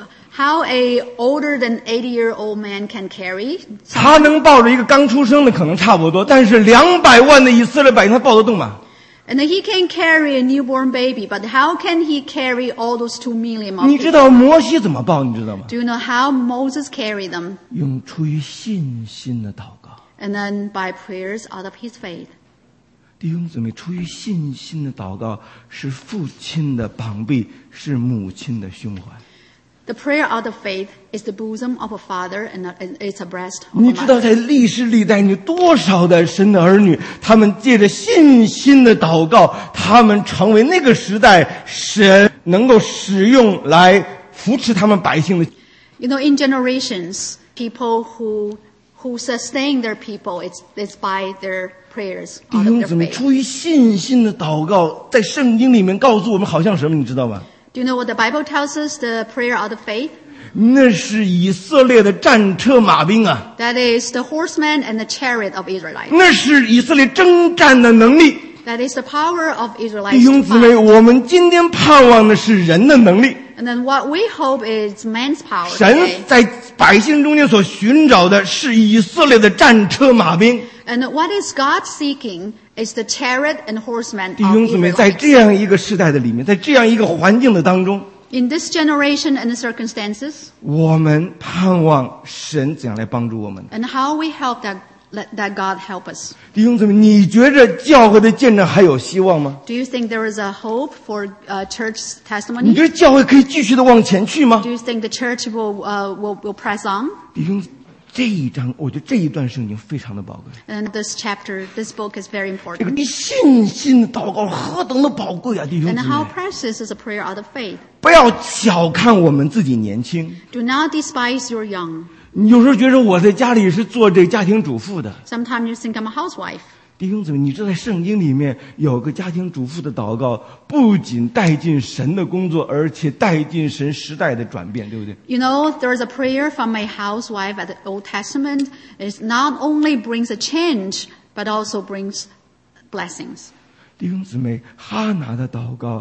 how a older than eighty year old man can carry 他能抱着一个刚出生的可能差不多，但是两百万的以色列百姓他抱得动吗？ And then he can carry a newborn baby, but how can he carry all those two million of 你知 people? 道摩西怎么抱？你知道吗？ Do you know how Moses carried them? 用出于信心的祷告。 And then by prayers out of his faith. 弟兄姊妹，出于信心的祷告是父亲的膀臂，是母亲的胸怀。 The prayer out of faith is the bosom of a father, and it's a breast of 你 a 知道 mother. 在历史历代有多少的神的儿女，他们借着信心的祷告，他们成为那个时代神能够使用来扶持他们百姓的。 You know, in generations, people who who sustain their people, it's it's by their prayers 弟 out 兄 of 姊 their 妹， faith. 出于信心的祷告，在圣经里面告诉我们，好像什么，你知道吗？ Do you know what the Bible tells us? The prayer out of faith. 那是以色列的战车马兵啊， That is the horsemen and the chariot of Israelites. 那是以色列征战的能力。 That is the power of 弟 Israelites 兄 to 姊妹， fight. 我们今天盼望的是人的能力。 And then what we hope is man's power 神 today. 在百姓中间所寻找的是以色列的战车马兵。 And what is God seeking is the chariot and horsemen 弟 of 兄姊妹，在 Israelites. 这样一个时代的里面，在这样一个环境的当中， In this generation and the circumstances, 我们盼望神怎样来帮助我们。 and how we help that, let, that God help us. 弟兄姊妹，你觉着教会的见证还有希望吗？ Do you think there is a hope for uh, church 你 testimony? 觉得教会可以继续的往前去吗 Do？you think the church will, uh, will, will press on? 弟兄，这一章，我觉得这一段圣经非常的宝贵。 And this chapter, this book is very 这个 important. 对信心的祷告何等的宝贵啊，弟兄 And 姊 how 妹！ precious is a prayer out of faith. 不要小看我们自己年轻。 Do not despise your young. 你有时候觉得我在家里是做这家庭主妇的， Sometimes you think I'm a housewife. 弟兄姊妹，你知道在圣经里面有个家庭主妇的祷告，不仅带进神的工作，而且带进神时代的转变，对不对？ You know, there is a prayer from a housewife at the Old Testament. It not only brings a change, but also brings blessings. 弟兄姊妹，哈拿的祷告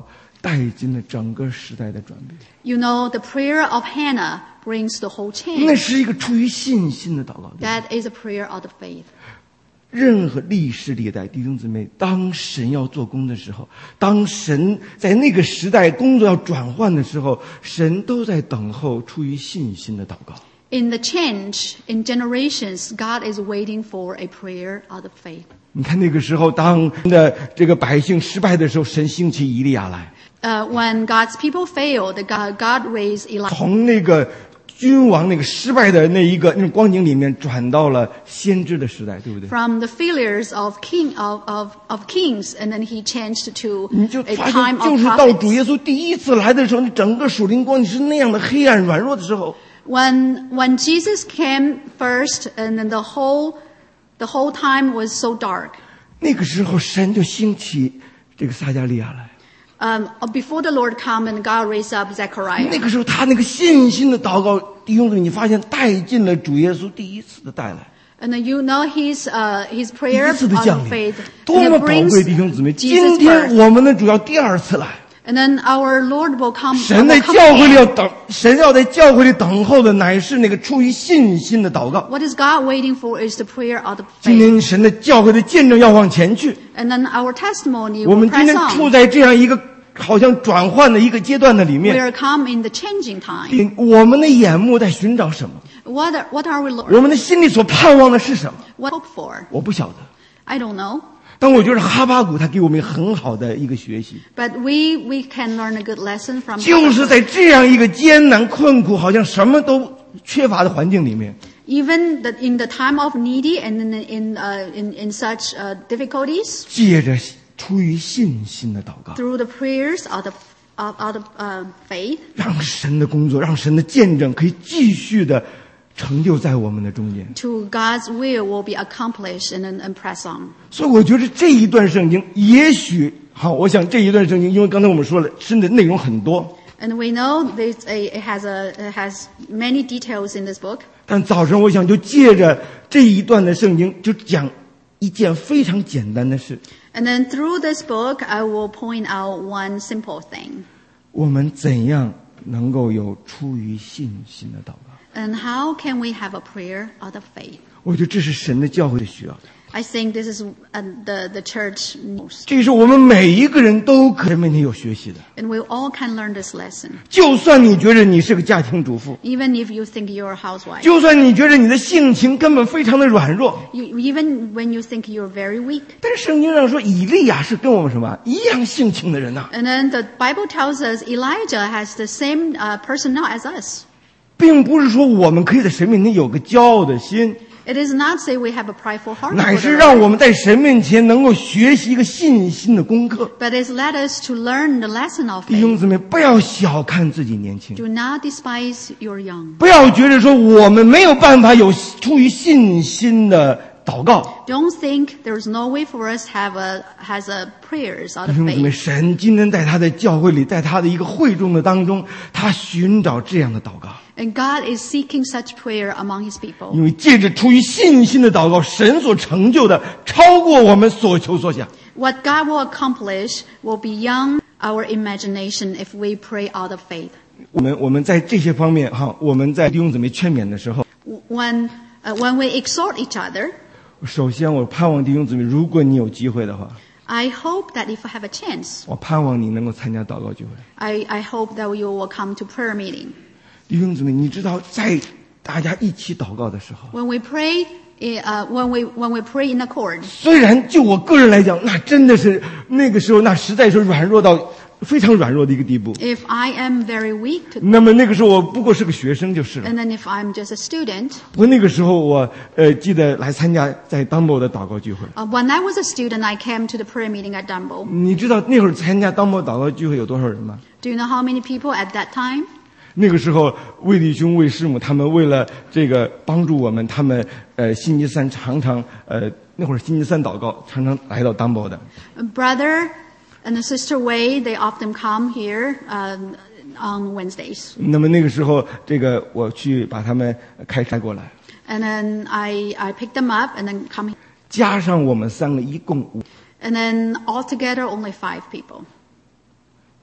带进了整个时代的转变。 You know, the prayer of Hannah brings the whole 那 change. 是一个出于信心的祷告。 That is a prayer of the faith. 任何历世历代弟兄姊妹，当神要做工的时候，当神在那个时代工作要转换的时候，神都在等候出于信心的祷告。 In the change, in generations, God is waiting for a prayer of the faith. 你看那个时候，当的这个百姓失败的时候，神兴起以利亚来， Uh, when God's people failed, God, God raised Elijah 从那个君王那个失败的那一个那种光景里面，转到了先知的时代，对不对？ from the failures of king of, of, of kings, and then he changed to 你就 a 发 time 现，就 of 是到主 prophets. 耶稣第一次来的时候，你整个属灵光景是那样的黑暗软弱的时候， When when Jesus came first, and then the whole the whole time was so dark. 那个时候神就兴起这个撒迦利亚来。 Um, before the Lord come and God raised up 那 Zechariah. 个时候他那个信心的祷告，弟兄姊妹，你发现带进了主耶稣第一次的带来。 And then you know his uh, his prayer 第一 of 次的降临 faith. 多 And 么 it 宝 brings 贵，弟兄姊妹！ Jesus 今天 birth. 我们的主要第二次来， And then our Lord will come. 神 will 在 come 教会里 again. 要等，神要在教会里等候的乃是那个出于信心的祷告。 What is God waiting for is the prayer of the 今 faith. 天神的教会的见证要往前去， And then our testimony 我 will 们今 press 天处 on. 在这样一个好像转换的一个阶段的里 We 面， are come in the changing time. 我们的眼目在寻找什么？ What are, what are we 我 Lord? 们的心里所盼望的是什么？ What hope for? 我不晓得。 I don't know. 但我觉得哈巴谷他给我们很好的一个学习， But we we can learn a good lesson from 就是在这样一个艰难困苦、好像什么都缺乏的环境里面， even the, in the time of needy and in in uh, in, in such uh, difficulties, 借着出于信心的祷告， through the prayers of the of, of the uh, faith, 让神的工作、让神的见证可以继续的成就在我们的中间。 to God's will will be accomplished and then and press on. 所以我觉得这一段圣经，也许好，我想这一段圣经，因为刚才我们说了，真的内容很多。 And we know this a, it has a it has many details in this book. 但早晨我想就借着这一段的圣经，就讲一件非常简单的事： And then through this book, I will point out one simple thing. 我们怎样能够有出于信心的祷告？ And how can we have a prayer of the faith? 我觉得这是神的教会的需要的， I think this is uh, the the church most, 这是我们每一个人都可以问题有学习的。 and we all can learn this lesson. 就算你觉得你是个家庭主妇， Even if you think you're a housewife, 就算你觉得你的性情根本非常的软弱， you, even when you think you're very weak. 但是圣经上说以利亚是跟我们什么一样性情的人呐、 And then the Bible tells us Elijah has the same uh, person now as us. 并不是说我们可以在神面前有个骄傲的心， It is not say we have a prideful heart, 乃 before 是 the 让 Lord, 我们在神面前能够学习一个信心的功课。 but it's led us to learn the lesson of 弟兄 faith. 姊妹，不要小看自己年轻， Do not despise your young. 不要觉得说我们没有办法有出于信心的祷告。 Don't think there's no way for us have a has a prayers out 弟 of 兄姊妹， faith. 神今天在他的教会里，在他的一个会众的当中，他寻找这样的祷告， And God is seeking such prayer among His people. 因为借着出于信心的祷告，神所成就的超过我们所求所想。 What God will accomplish will be beyond our imagination if we pray out of faith. 我们我们在这些方面哈，我们在弟兄姊妹劝勉的时候， When uh, when we exhort each other, 首先我盼望弟兄姊妹，如果你有机会的话， I hope that if I have a chance, 我盼望你能够参加祷告聚会。 I, I hope that you will come to prayer meeting. 弟兄姊妹，你知道在大家一起祷告的时候， When we pray, uh, when we when we pray in accord, 虽然就我个人来讲，那真的是那个时候，那实在是软弱到非常软弱的一个地步。 if I am very weak, to, 那么那个时候我不过是个学生就是了。 and then if I'm just a student, 我那个时候我呃记得来参加在 Dumbo 的祷告聚会。 uh, when I was a student, I came to the prayer meeting at Dumbo. 你知道那会儿参加 Dumbo 祷告聚会有多少人吗？ Do you know how many people at that time? 那个时候，魏弟兄、魏师母他们为了这个帮助我们，他们呃星期三常常呃那会儿星期三祷告，常常来到 Dumbo 的。 A brother and a sister Wei, they often come here um, on Wednesdays. 那么那个时候，这个我去把他们开车过来， And then I, I pick them up and then come here. 加上我们三个一共五， And then altogether only five people.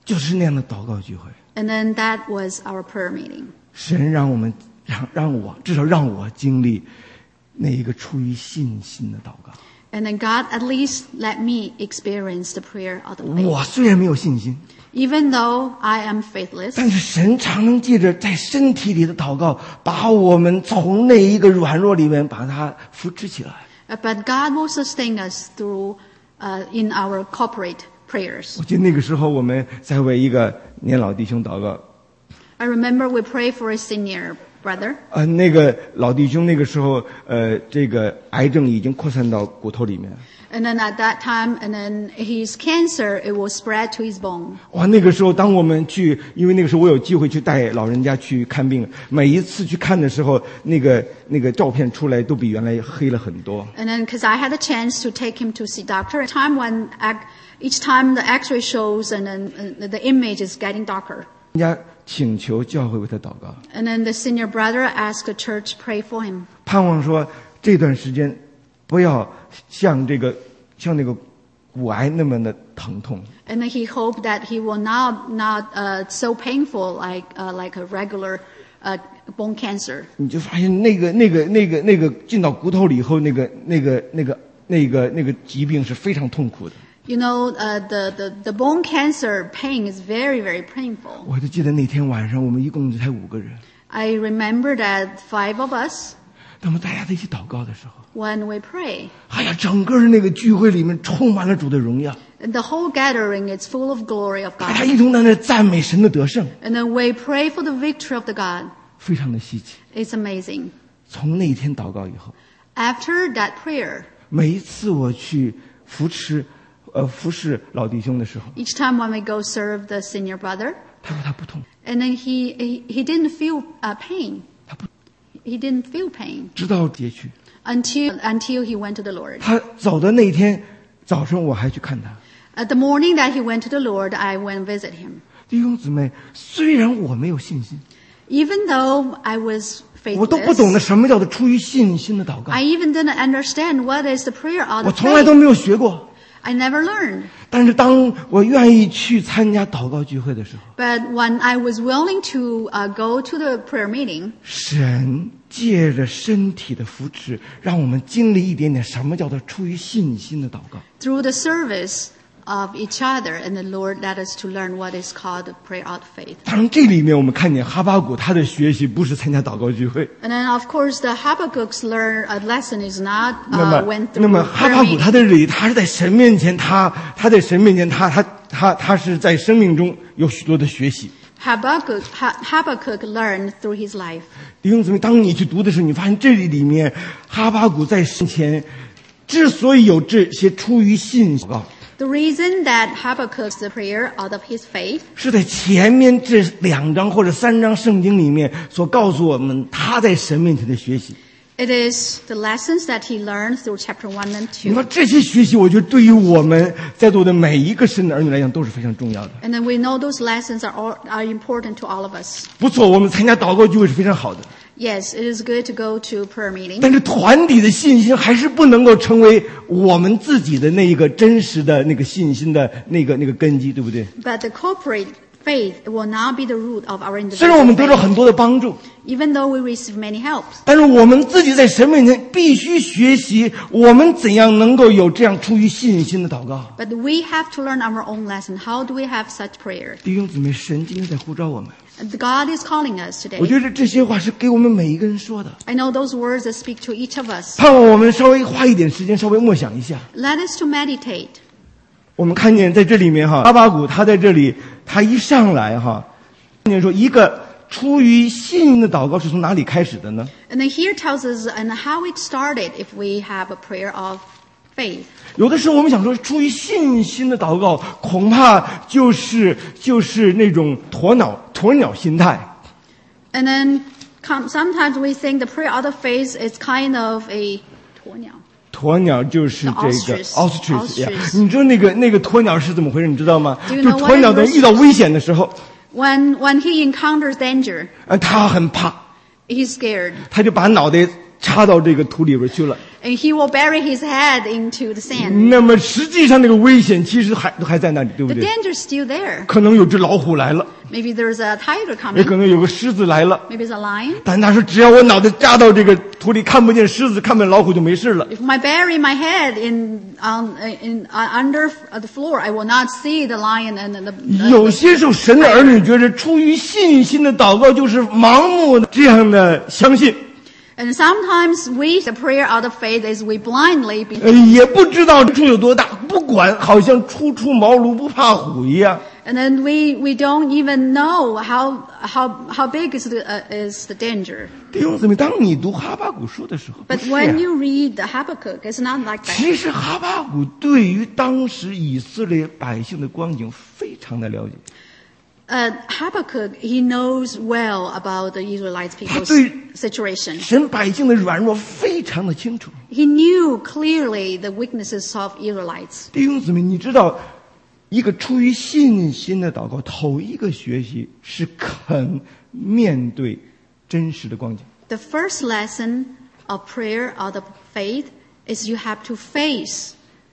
就是那样的祷告聚会。 And then that was our prayer meeting. 神让我们让让我至少让我经历那一个出于信心的祷告。 And then God at least let me experience the prayer of the 我 faith. 虽然没有信心， Even though I am faithless, 但是神常能借着在身体里的祷告，把我们从那一个软弱里面把它扶持起来。 uh, but God will sustain us through uh, in our corporate prayers. 我记得那个时候我们在为一个年老弟兄祷告， I remember we prayed for a senior brother. 呃，那个老弟兄那个时候，呃，这个癌症已经扩散到骨头里面。 And then at that time, and then his cancer, it will spread to his bone. 哇，那个时候当我们去，因为那个时候我有机会去带老人家去看病，每一次去看的时候，那个那个照片出来都比原来黑了很多。 And then, because I had a chance to take him to see doctor, time when ac- each time the X-ray shows, and then uh, the image is getting darker. 人家请求教会为他祷告， And then the senior brother asked the church pray for him. 盼望说这段时间不要像这个像那个骨癌那么的疼痛。 And then he hoped that he will not not uh, so painful like uh, like a regular uh, bone cancer. 你就发现那个那个那个那个进到骨头里以后，那个那个那个那个那个疾病是非常痛苦的。 You know, uh, the, the the bone cancer pain is very very painful. 我就记得那天晚上我们一共才五个人， I remember that five of us, 那么大家在一起祷告的时候， when we pray, 哎呀，整个那个聚会里面充满了主的荣耀， the whole gathering is full of glory of 大家 God. 一同在那赞美神的得胜， And then we pray for the victory of the God. 非常的稀奇。 It's amazing. 从那一天祷告以后， After that prayer, 每一次我去扶持，呃，服侍老弟兄的时候， each time when we go serve the senior brother, 他说他不痛， and then he he, he didn't feel uh, pain. 他不， He didn't feel pain 直到结局。 until until he went to the Lord. 他走的那一天早上，我还去看他。 At the morning that he went to the Lord, I went visit him. 弟兄姊妹，虽然我没有信心， Even though I was 我都不懂得 faithless, 什么叫做出于信心的祷告， I even didn't understand what is the prayer of 我 the 从来都 faith. 没有学过。 I never learned. 但是当我愿意去参加祷告聚会的时候， But when I was willing to uh, go to the prayer meeting, 神借着身体的扶持，让我们经历一点点什么叫做出于信心的祷告。 through the service of each other, and the Lord led us to learn what is called the prayer of faith. 当然，这里面我们看见哈巴谷他的学习不是参加祷告聚会， And then, of course, the Habakkuk's learn a lesson is not 那 uh, 么 went 那 through 么哈 prayer 巴谷他 meeting. 的里，他是在神面前，他他在神面前，他他他他是在生命中有许多的学习。 Habakkuk, Ha- Habakkuk learned through his life. 弟兄姊妹，当你去读的时候，你发现这里里面哈巴谷在神前之所以有这些出于信心祷告， The reason that Habakkuk's the prayer out of his faith 是在前面这两章或者三章圣经里面所告诉我们他在神面前的学习。 it is the lessons that he learned through chapter one and 你说 two. 这些学习，我觉得对于我们在座的每一个神的儿女来讲都是非常重要的。 And then we know those lessons are all, are important to all of us. 不错，我们参加祷告聚会是非常好的， Yes, it is good to go to prayer meeting. 但是团体的信心还是不能够成为我们自己的那一个真实的那个信心的那个那个根基，对不对？ But the corporate faith will not be the root of our 虽然我 individual 们得到 faith. 很多的帮助， Even though we receive many helps. 但是我们自己在神面前必须学习，我们怎样能够有这样出于信心的祷告。 But we have to learn our own lesson. How do we have such prayer? 弟兄姊妹，神今天在呼召我们， And God is calling us 我 today. 觉得这些话是给我们每一个人说的， I know those words that speak to each of us. 盼望我们稍微花一点时间，稍微默想一下。 Let us to meditate. 我们看见在这里面哈，哈巴谷他在这里，他一上来哈，看见说一个出于信心的祷告是从哪里开始的呢？ And then here tells us and how it started if we have a prayer of faith. 有的时候我们想说，出于信心的祷告，恐怕就是就是那种鸵鸟鸵鸟心态。 And then com- sometimes we think the prayer of the faith is kind of a 鸵鸟. 鸵鸟就是这 The 个 ostrich. ostrich 呀 Ostrich. 你知道那个那个鸵鸟是怎么回事？你知道吗？ Do you 就 know what 鸵鸟在 is 遇到危险的时候， When, when he encounters danger, 呃，他很怕， he's scared. 他就把脑袋插到这个土里边去了。 And he will bury his head into the sand. 那么实际上那个危险其实还还在那里，对不 The 对？ danger is still there. 可能有只老虎来了， Maybe there's a tiger 也 coming. 可能有个狮子来了。 Maybe it's a lion. 但他说，只要我脑袋扎到这个土里，看不见狮子，看不见老虎就没事了。 If I bury my head in, um, in uh, under the floor, I will not see the lion and the. the 有些时候，神的儿女觉着出于信心的祷告就是盲目的这样的相信， And sometimes we, the prayer out of faith is we blindly 呃， believe. 也不知道处有多大，不管，好像初出茅庐不怕虎一样。 And then we, we don't even know how, how, how big is the, uh, is the danger. 弟兄姊妹，当你读哈巴谷书的时候，不 But 是呀 when you read the Habakkuk, it's not like that. 其实哈巴谷对于当时以色列百姓的光景非常的了解。 Uh, Habakkuk, he knows well about the Israelites people's 他对 situation. 神百姓的软弱非常的清楚。 He knew clearly the weaknesses of Israelites. 弟兄姊妹，你知道，一个出于信心的祷告，头一个学习是肯面对真实的光景。 The first lesson of prayer out of faith is you have to face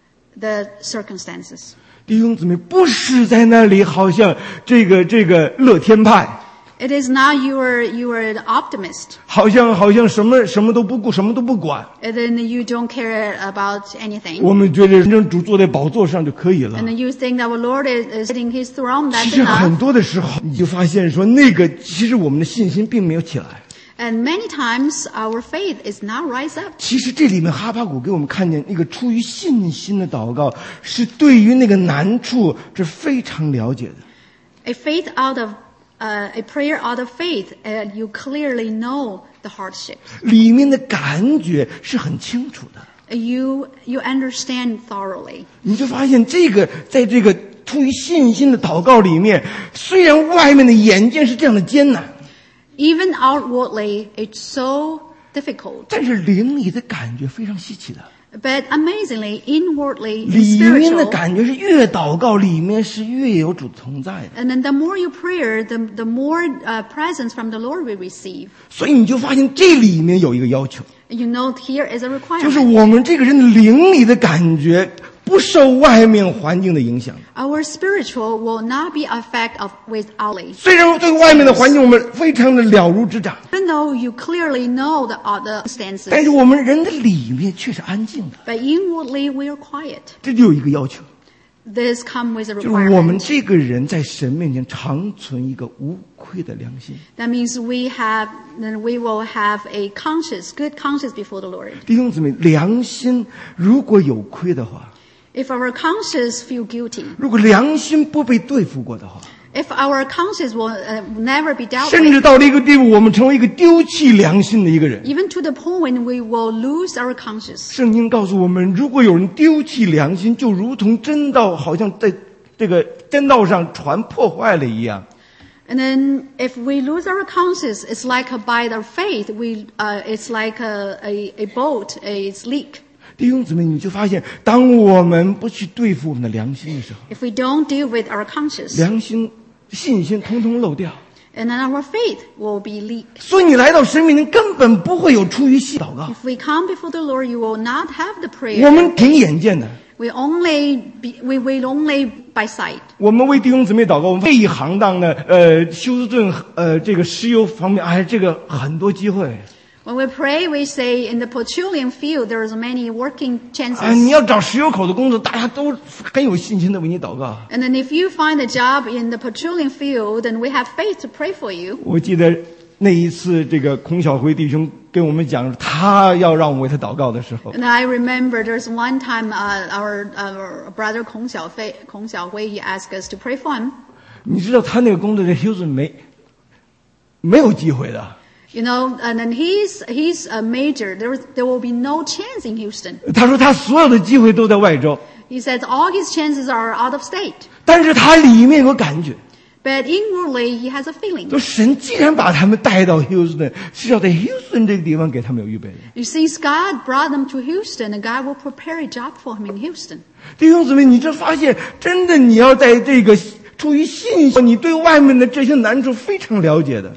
the circumstances. 弟兄姊妹，不是在那里好像这个这个乐天派， It is not you are, you are an optimist. 好像好像什么什么都不顾，什么都不管。 And then you don't care about anything. 我们觉得真正主坐在宝座上就可以了 And。then you think that our Lord is, is sitting his throne, 其 that's 实很 enough. 多的时候，你就发现说，那个其实我们的信心并没有起来。 And many times our faith is not rise up. 其实这里面哈巴谷给我们看见那个出于信心的祷告，是对于那个难处是非常了解的。 A faith out of, uh, a prayer out of faith, uh, you clearly know the hardships. 里面的感觉是很清楚的。 You, you understand thoroughly. 你就发现这个在这个出于信心的祷告里面，虽然外面的眼见是这样的艰难， Even outwardly, it's so difficult. 但是灵里的感觉非常稀奇的。 But amazingly, inwardly, 里面的 spiritual. 感觉是越祷告，里面是越有主同在的。 And then the more you pray, the, the more uh, presence from the Lord we receive. 所以你就发现这里面有一个要求， You know, here is a 就是 requirement. 我们这个人的灵里的感觉不受外面环境的影响。 Our spiritual will not be affected of with outwardly. 虽然对外面的环境我们非常的了如指掌， Even though you clearly know the other 但 stances, 是我们人的里面却是安静的。 but inwardly we are quiet. 这就有一个要求， This come with a 就是我们 requirement. 这个人在神面前常存一个无愧的良心。 That means we have, then we will have a conscience, good conscience before the Lord. 弟兄姊妹，良心如果有亏的话， If our conscience feel guilty, 如果良心不被对付过的话， if our conscience will uh, never be dealt 甚 with, 至到了一个地步，我们成为一个丢弃良心的一个人。 even to the point when we will lose our conscience. 圣经告诉我们，如果有人丢弃良心，就如同真道好像在这个真道上船破坏了一样。 And then if we lose our conscience, it's like a, by our faith, we, uh, it's like a, a, a boat, a, it's leak. 弟兄姊妹，你就发现，当我们不去对付我们的良心的时候， If we don't deal with our conscience, 良心、信心通通漏掉。 and then our faith will be leaked. 所以你来到神面前，根本不会有出于信祷告。 If we come before the Lord, you will not have the 我 prayer. 们凭眼见的， We only, be, we will only by sight. 我们为弟兄姊妹祷告，我们这一行当呢，呃，休斯顿呃这个石油方面，哎，这个很多机会。 When we pray, we say in the petroleum field, there's many working 啊，你 chances. 要找石油口的工作，大家都很有信心的为你祷告。 And then if you find a job in the petroleum field, then we have faith to pray for you. 我记得那一次，这个孔小辉弟兄跟我们讲，他要让我们为他祷告的时候， And I remember there's one time uh, our, our brother Kong Xiaofei, Kong Xiaohui, he asked us to pray for him. 你知道他那个工作在休斯顿没没有机会的。 You know, and then he's, he's a major. There, there will be no chance in Houston. 他说他所有的机会都在外州， He said all his chances are out of state. 但是他里面有个感觉， But inwardly, he has a feeling. 说神既然把他们带到休斯顿，是要在休斯顿这个地方给他们有预备的。 You see, God brought them to Houston, and God will prepare a job for him in Houston. 弟兄姊妹，你这发现真的你要在这个出于信心，你对外面的这些难处非常了解的。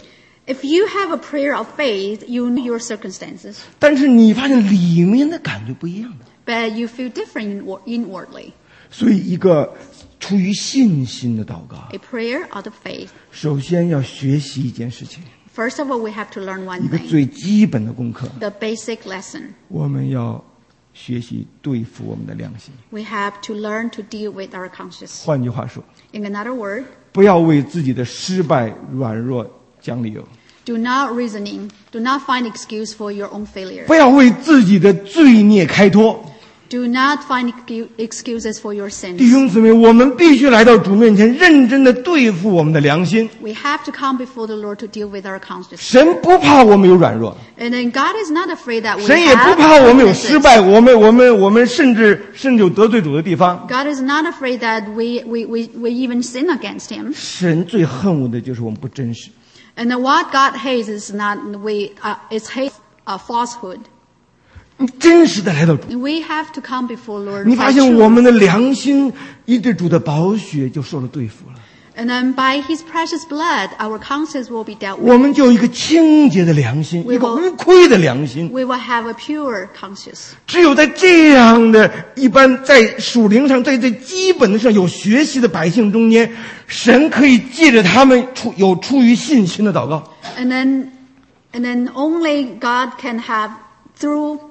If you have a prayer of faith, you know your circumstances, 但是你发现里面的感觉不一样的。 but you feel different inward- inwardly. 所以一个出于信心的祷告， A prayer out of faith. 首先要学习一件事情， First of all, we have to learn 一 one 个 thing, 最基本的功课， the basic lesson. 我们要学习对付我们的良心。 We have to learn to deal with our conscience. 换句话说， In another word, 不要为自己的失败、软弱讲理由， do not reasoning, do not find excuse for your own failure. 不要为自己的罪孽开脱。 Do not find excu- excuses for your 弟 sins. 兄姊妹，我们必须来到主面前，认真的对付我们的良心。 We have to come before the Lord to deal with our conscience. 神不怕我们有软弱， And then God is not afraid that we 神也不 have 怕我们有失 weaknesses. 败，我们我们我们甚至甚至有得罪主的地方。 God is not afraid that we, we, we, we even sin against Him. 神最恨恶的就是我们不真实。 And then what God hates is not we, uh, it's hate uh, falsehood. 你真实的来到主， And we have to come before Lord 你 by 发现我 truth. 们的良心因着主的宝血就受了对付了， And then by His precious blood, our conscience will be dealt with. 我们就有一个清洁的良心， We 一个 will- 无愧的良心。 We will have a pure conscience. 只有在这样的一般在属灵上，在最基本的上有学习的百姓中间，神可以借着他们出有出于信心的祷告。 And then, and then only God can have through,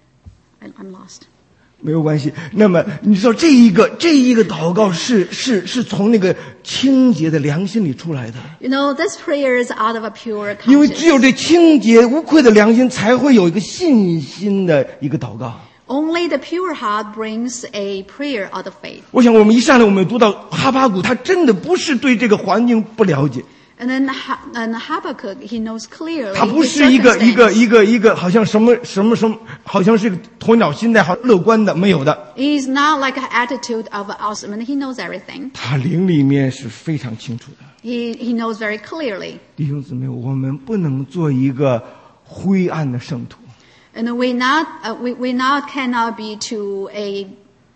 I- I'm lost. 没有关系。那么你知道这一个这一个祷告是是是从那个清洁的良心里出来的， You know, this prayer is out of a pure 因为只有 conscience. 这清洁无愧的良心，才会有一个信心的一个祷告。 Only the pure heart brings a prayer out of faith. 我想我们一上来我们读到哈巴谷，他真的不是对这个环境不了解， And then Ha- and Habakkuk, he knows clearly 他不 his 是一个一个 circumstance. 一个一个好像什么什么什么，好像是一个鸵鸟心态，好乐观的没有的。 He's not like an attitude of awesome, and he knows everything. 他灵里面是非常清楚的。 He, he knows very clearly. 弟兄姊妹，我们不能做一个灰暗的圣徒。 And we not, uh, we, we not cannot be to a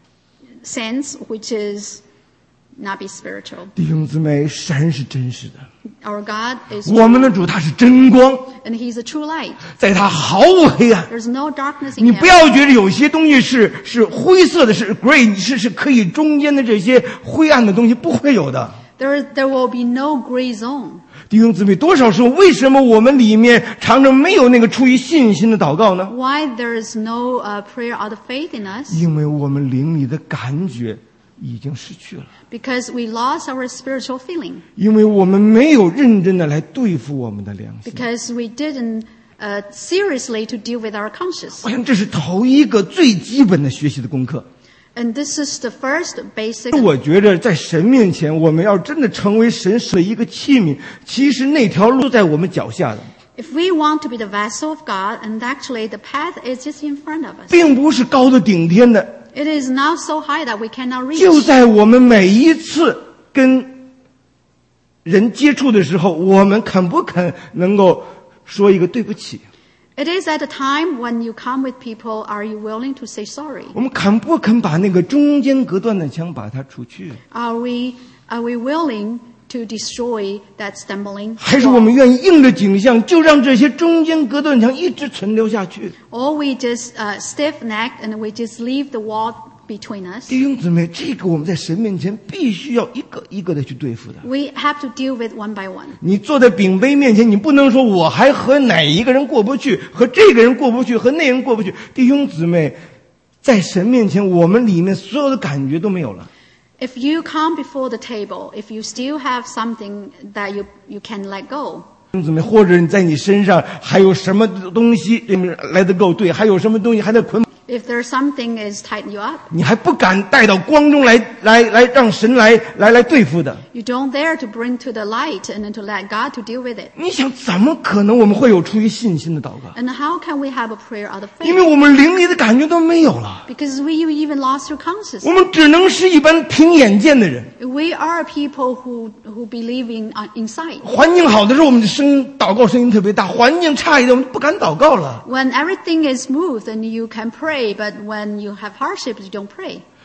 sense which is not be spiritual. 弟兄姊妹，神是真实的， Our God is 我们的 true, 主他是真光， and He's a true light. 在他毫无黑暗。 There's no darkness 你 in 不 Him. 要觉得有些东西是是灰色的，是 gray， 是是可以中间的这些灰暗的东西不会有的。 There, there will be no gray zone. 弟兄姊妹，多少时候为什么我们里面常常没有那个出于信心的祷告呢？ Why there is no uh, prayer out of faith in us? 因为我们灵里的感觉已经失去了， Because we lost our spiritual feeling. 因为我们没有认真的来对付我们的良心。 Because we didn't uh, seriously to deal with our conscience. 我想这是头一个最基本的学习的功课。 And this is the first basic. 我觉得在神面前，我们要真的成为神的一个器皿，其实那条路在我们脚下的， If we want to be the vessel of God, and actually the path is just in front of us. 并不是高的顶天的， It is not so high that we cannot reach. 就在我们每一次跟人接触的时候，我们肯不肯能够说一个对不起？ It is at the time when you come with people, are you willing to say sorry? 我们肯不肯把那个中间隔断的墙把它除去？ Are we, are we willing to destroy that stumbling 还是我 wall? 们愿意硬着颈项，就让这些中间隔断墙一直存留下去？ Or we just uh, stiff-necked and we just leave the wall between us? 弟兄姊妹，这个我们在神面前必须要一个一个的去对付的。 We have to deal with one by one. 你坐在饼杯面前，你不能说我还和哪一个人过不去，和这个人过不去，和那个人过不去。弟兄姊妹，在神面前，我们里面所有的感觉都没有了。 If you come before the table, if you still have something that you, you can let go, 弟兄姊妹，或者你在你身上还有什么东西来得够对，还有什么东西还在捆绑， if there's something is tighten you up, 你还不敢带到光中来，来来让神来来来对付的。 you don't dare to bring to the light and then to let God to deal with it. 你想，怎么可能我们会有出于信心的祷告？ And how can we have a prayer out of 因为 faith? 我们灵里的感觉都没有了， Because we even lost your conscience. 我们只能是一般凭眼见的人。 We are people who, who believe in, uh, in sight. 环境好的时候，我们的声音祷告声音特别大；环境差一点，我们不敢祷告了。 When everything is smooth and you can pray, but when you have hardships, you don't pray.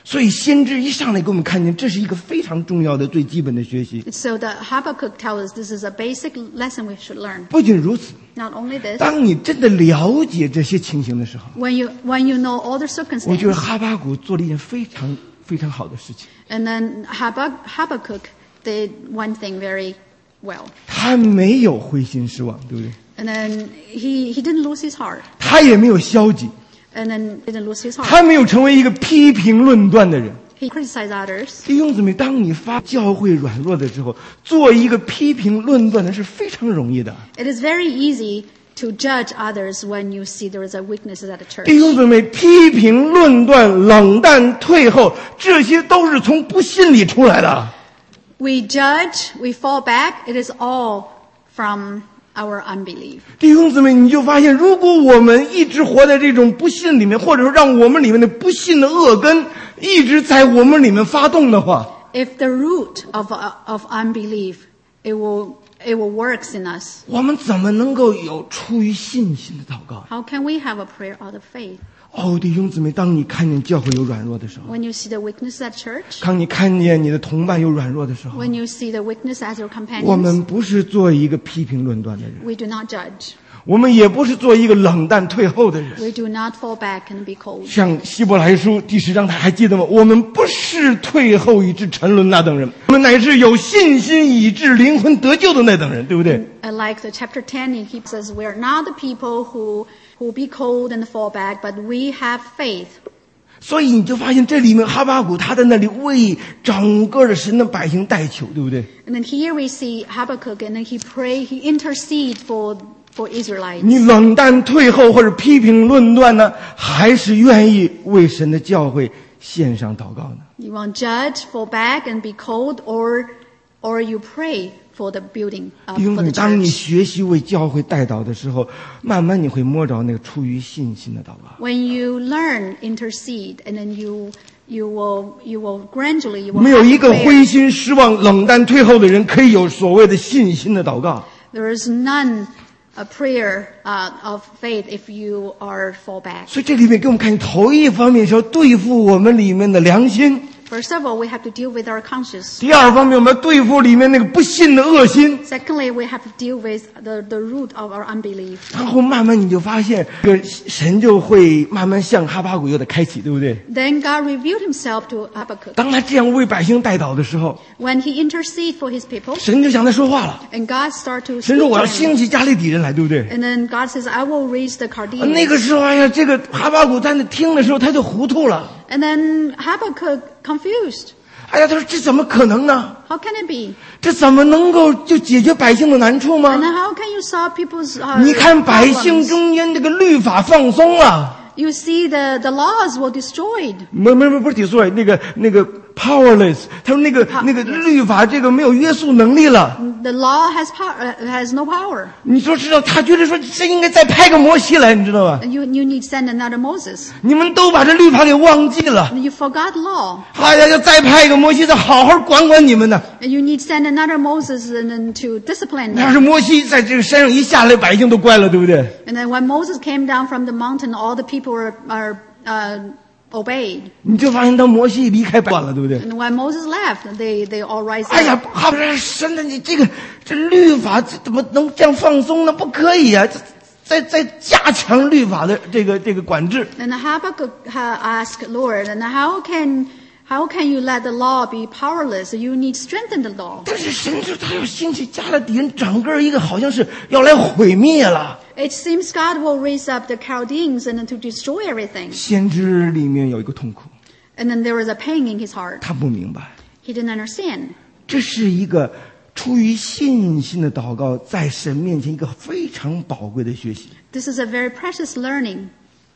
所以先知一上来给我们看见，这是一个非常重要的、最基本的学习。 So the Habakkuk tells us this is a basic lesson we should learn. 不仅如此， Not only this, 当你真的了解这些情形的时候， when you when you know all the 我觉得 circumstances, 哈巴谷做了一件非常非常好的事情。 and then Habak- Habakkuk did one thing very well. 他没有灰心失望，对不对？ And then he, he didn't lose his heart. 他也没有消极， And then didn't lose his heart. 他没有成为一个批评论断的人。 He criticized others. 弟兄姊妹，当你发教会软弱的时候，做一个批评论断的是非常容易的。 It is very easy to judge others when you see there is a weakness at the 弟兄 church. 姊妹，批评论断、冷淡、退后，这些都是从不信里出来的。 We judge, we fall back. It is all from our unbelief. 弟兄姊妹，你就发现，如果我们一直活在这种不信里面，或者说让我们里面的不信的恶根一直在我们里面发动的话， If the root of, of unbelief, it will, it will works in us. 我们怎么能够有出于信心的祷告？ How can we have a prayer out of faith? 哦，弟兄姊妹，当你看见教会有软弱的时候， When you see the weakness at church, 当你看见你的同伴有软弱的时候， when you see the weakness as your 我 companions, 们不是做一个批评论断的人， we do not judge. 我们也不是做一个冷淡退后的人。 We do not fall back and be cold. 像希伯来书第十章，他还记得吗？我们不是退后以致沉沦那等人，我们乃是有信心以致灵魂得救的那等人，对不对？ And like the chapter ten, he says, we are not the people who, who be cold and fall back, but we have faith. 所以你就发现这里面哈巴谷他在那里为整个的神的百姓代求，对不对？ And then here we see Habakkuk, and then he pray, he intercede for, for Israelites. 你冷淡退后或者批评论断呢，还是愿意为神的教会献上祷告呢？ You won't judge, fall back, and be cold, or, or you pray for the building, uh, 弟兄 for 姊妹， the 当你 church. 学习为教会代祷的时候，慢慢你会摸着那个出于信心的祷告。 When you learn intercede, and then you, you will, you will gradually, you will 没有 have 一 to 个 pray. 灰心失望、冷淡退后的人可以有所谓的信心的祷告。 There is none a prayer uh, of faith if you are fall back. 所以这里面给我们看见，头一方面是要对付我们里面的良心； First of all, we have to deal with our conscience. 第二方面，我们要对付里面那个不信的恶心。 Secondly, we have to deal with the, the root of our unbelief. 然后慢慢你就发现，这个神就会慢慢向哈巴谷有的开启，对不对？ Then God revealed himself to Habakkuk. 当他这样为百姓代祷的时候， When he interceded for his people, 神就向他说话了。 and God started to 神 speak 说：“我要 to 兴 him. 起加利底人来，对不对？” And then God says, I will raise the 那个 Chaldeans. 时候，哎呀，这个哈巴谷在那听的时候，他就糊涂了。 And then Habakkuk confused. 哎呀，他说：“这怎么可能呢？ How can it be? 这怎么能够就解决百姓的难处 And 吗？ then how can you solve people's uh, 你看百姓 problems? 中间这个律法放松了， You see the, the laws were destroyed. 没没没不是抵触，那个那个 powerless，他说那个那个律法这个没有约束能力了。 The law has power, uh, has no power. 你说知道，他觉得说这应该再派个摩西来，你知道吧？ And you, you need send another Moses. 你们都把这律法给忘记了。 And you forgot law. 哎呀，要再派一个摩西，再好好管管你们呢。 And you need send another Moses and then to discipline 要 them. 是摩西在这个山上一下来，百姓都乖了，对不对？ And then when Moses came down from the mountain, all the people were, are, uh, obeyed. 你就发现当摩西离开百万了，对不对？ And when Moses left, they, they all rise 哎呀 up.， 哈不是神的，你这个这律法这怎么能这样放松呢？不可以啊！再再加强律法的这个这个管制。 And Habakkuk uh, asked Lord, and how can, how can you let the law be powerless? You need strengthen the law. 但是神说他要兴起加勒底人，整个一个好像是要来毁灭了。 It seems God will raise up the Chaldeans and then to destroy everything. 先知里面有一个痛苦， And then there was a pain in his heart. 他不明白， He didn't understand. 这是一个出于信心的祷告，在神面前一个非常宝贵的学习。 This is a very precious learning.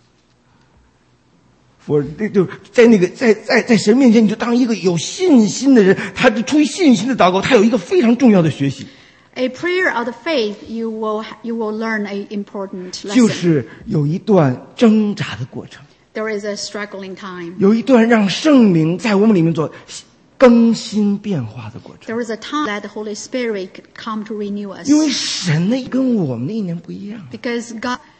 我这就在那个在在在神面前，你就当一个有信心的人，他出于信心的祷告，他有一个非常重要的学习， A prayer out of faith, you will, you will learn an important 就 lesson. 是有一段挣扎的过程， There is a struggling time. 有一段让圣灵在我们里面做更新变化的过程。 There is a time that the Holy Spirit come to renew us. 因为神的跟我们的意念不一样， Because God,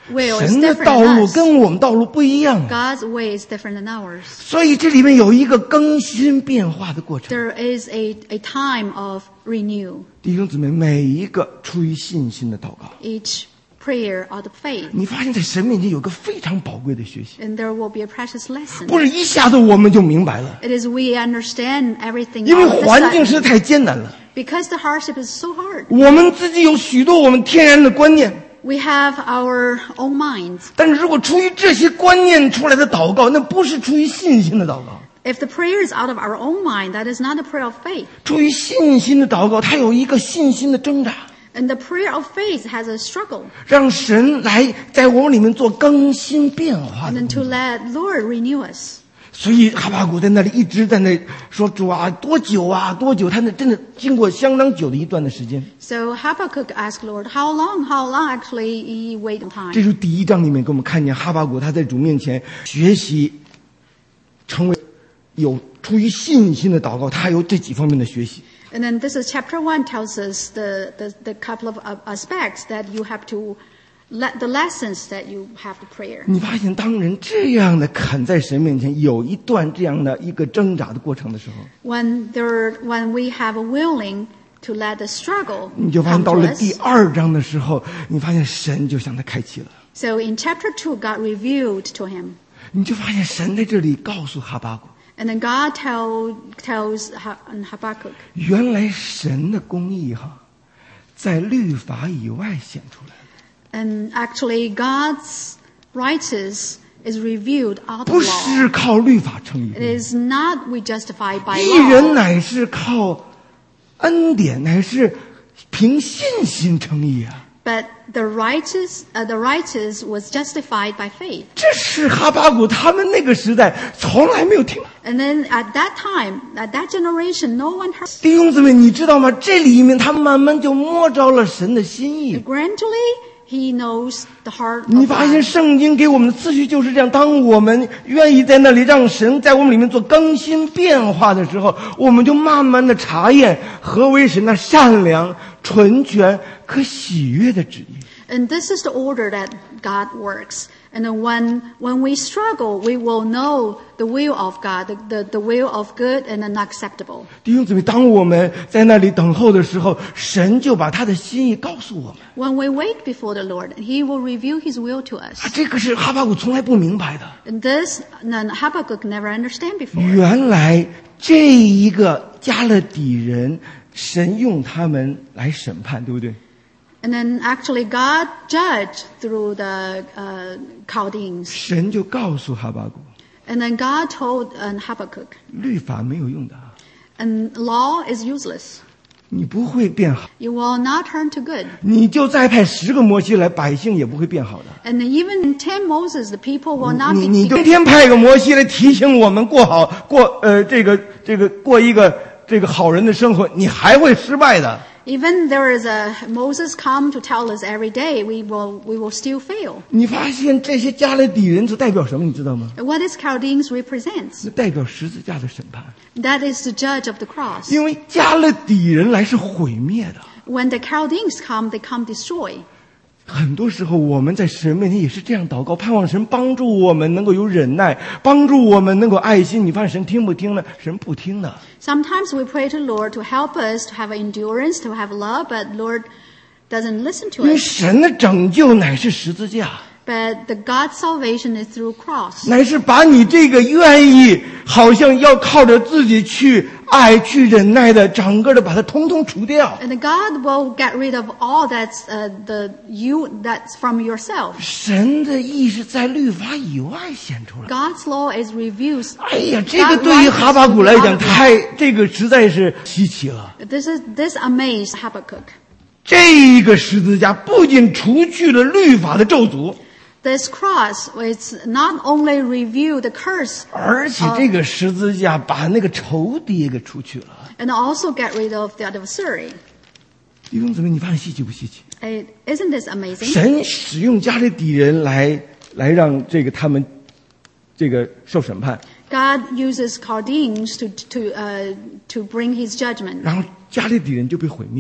will is 神的 different 道 than 路 us. 跟我们道路不一样啊。 God's way is different than ours. 所以这里面有一个更新变化的过程。 There is a, a time of renew. 弟兄姊妹，每一个出于信心的祷告， Each prayer out of faith. 你发现在神面前有个非常宝贵的学习， And there will be a precious lesson. 不是一下子我们就明白了， It is we understand everything 因为 all of a 环境实在 sudden. 太艰难了。 Because the hardship is so hard. 我们自己有许多我们天然的观念， We have our own minds. 但是如果出于这些观念出来的祷告，那不是出于信心的祷告。 If the prayer is out of our own mind, that is not a prayer of faith. 出于信心的祷告，它有一个信心的挣扎， And the prayer of faith has a struggle. 让神来在我们里面做更新变化 And 的 then 工 to 作。 let Lord renew us. 所以哈巴谷在那里一直在那说：“主啊，多久啊，多久？”他那真的经过相当久的一段的时间。 So Habakkuk asked Lord, how long, how long? Actually, he waited 这 time. 是第一章里面给我们看见哈巴谷他在主面前学习，成为有出于信心的祷告，他还有这几方面的学习。 And then this is chapter one tells us the, the, the couple of uh, aspects that you have to, le- the lessons that you have to prayer. 你发现，当人这样的肯在神面前有一段这样的一个挣扎的过程的时候， When there, when we have a willing to let the struggle 你就发现 come 到 to 了第 us. 二章的时候，你发现神就向他开启了， So in chapter two, God revealed to him. 你就发现神在这里告诉哈巴谷， And then God tell, tells Ha- Habakkuk, 原来神的公义哈，在律法以外显出来。 and actually God's righteous is revealed out 不 of 是 law. 靠律法称义 It，is not we justified by 义人 law, 乃是靠恩典，乃是凭信心称义啊！ but the righteous, uh, the righteous was justified by faith. 这是哈巴谷他们那个时代从来没有听。 And then at that time, at that generation, no one heard. 弟兄姊妹，你知道吗？这里面他慢慢就摸着了神的心意。 Gradually, he knows the heart 你 of 发现 God. 圣经给我们的次序就是这样：当我们愿意在那里让神在我们里面做更新变化的时候，我们就慢慢的查验何为神那善良、纯全、可喜悦的旨意。 And this is the order that God works. And then when, when we struggle, we will know the will of God, the, the, the will of good and unacceptable. 弟兄姊妹，当我们在那里等候的时候，神就把他的心意告诉我们。 When we wait before the Lord, He will reveal His will to 啊 us. 这个是哈巴谷从来不明白的。 And this, none- Habakkuk never understand before. 原来这一个加勒底人，神用他们来审判，对不对？ And then actually God judged through the uh, Chaldeans. 神就告诉哈巴谷， And then God told uh, Habakkuk, 律法没有用的， and law is useless. 你不会变好。 You will not turn to good. 你就再派十个摩西来，百姓也不会变好的。 And even in ten Moses, the people will not 你 be 你天天派一个摩西来提醒我们过好过呃这个这个过一个这个好人的生活，你还会失败的。 Even there is a Moses come to tell us every day, we will we will still fail. 你发现这些加勒底人是代表什么？你知道吗？ What is Chaldeans represents? 是代表十字架的审判， That is the judge of the cross. 因为加勒底人来是毁灭的。 When the Chaldeans come, they come destroy. 很多时候我们在神面前也是这样祷告，盼望神帮助我们能够有忍耐，帮助我们能够爱心。你发现神听不听呢？神不听的。 Sometimes we pray to Lord to help us to have endurance, to have love, but Lord doesn't listen to 因为 us. 神的拯救乃是十字架， But the God's salvation is through cross. 乃是把你这个愿意好像要靠着自己去爱、去忍耐的，整个的把它通通除掉。 And God will get rid of all that's uh, the you that's from yourself. 神的意是在律法以外显出来。 God's law is revealed. 哎呀，这个对于哈巴谷来讲，太这个实在是稀奇了。 This is this amazed Habakkuk. 这个十字架不仅除去了律法的咒诅， This cross, it's not only revealed the curse, 而且这个十字架把那个仇敌也给除去了。 and also get rid of the adversary. 弟兄姊妹，你发现稀奇不稀奇？ Eh, Isn't this amazing? 神使用加勒底人来来让这个他们这个受审判， God uses Chaldeans to to uh, to bring His judgment, 然后加勒底人就被毁灭了。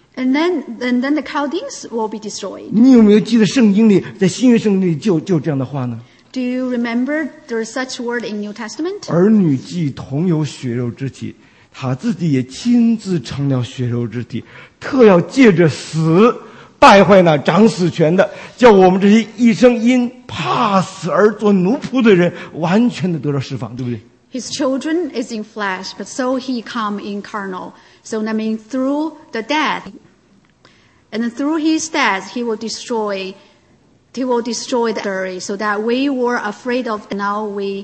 And then, and then the Chaldeans will be destroyed. 你有没有记得圣经里，在新约圣经里就就这样的话呢？ Do you remember there's such word in New Testament? 儿女既同有血肉之体，他自己也亲自成了血肉之体，特要借着死败坏那掌死权的，叫我们这些一生因怕死而做奴仆的人，完全的得到释放，对不对？ His children is in flesh, but so he come in carnal. So that means through the death, and then through his death, he will destroy, he will destroy the jury, so that we were afraid of, and now we,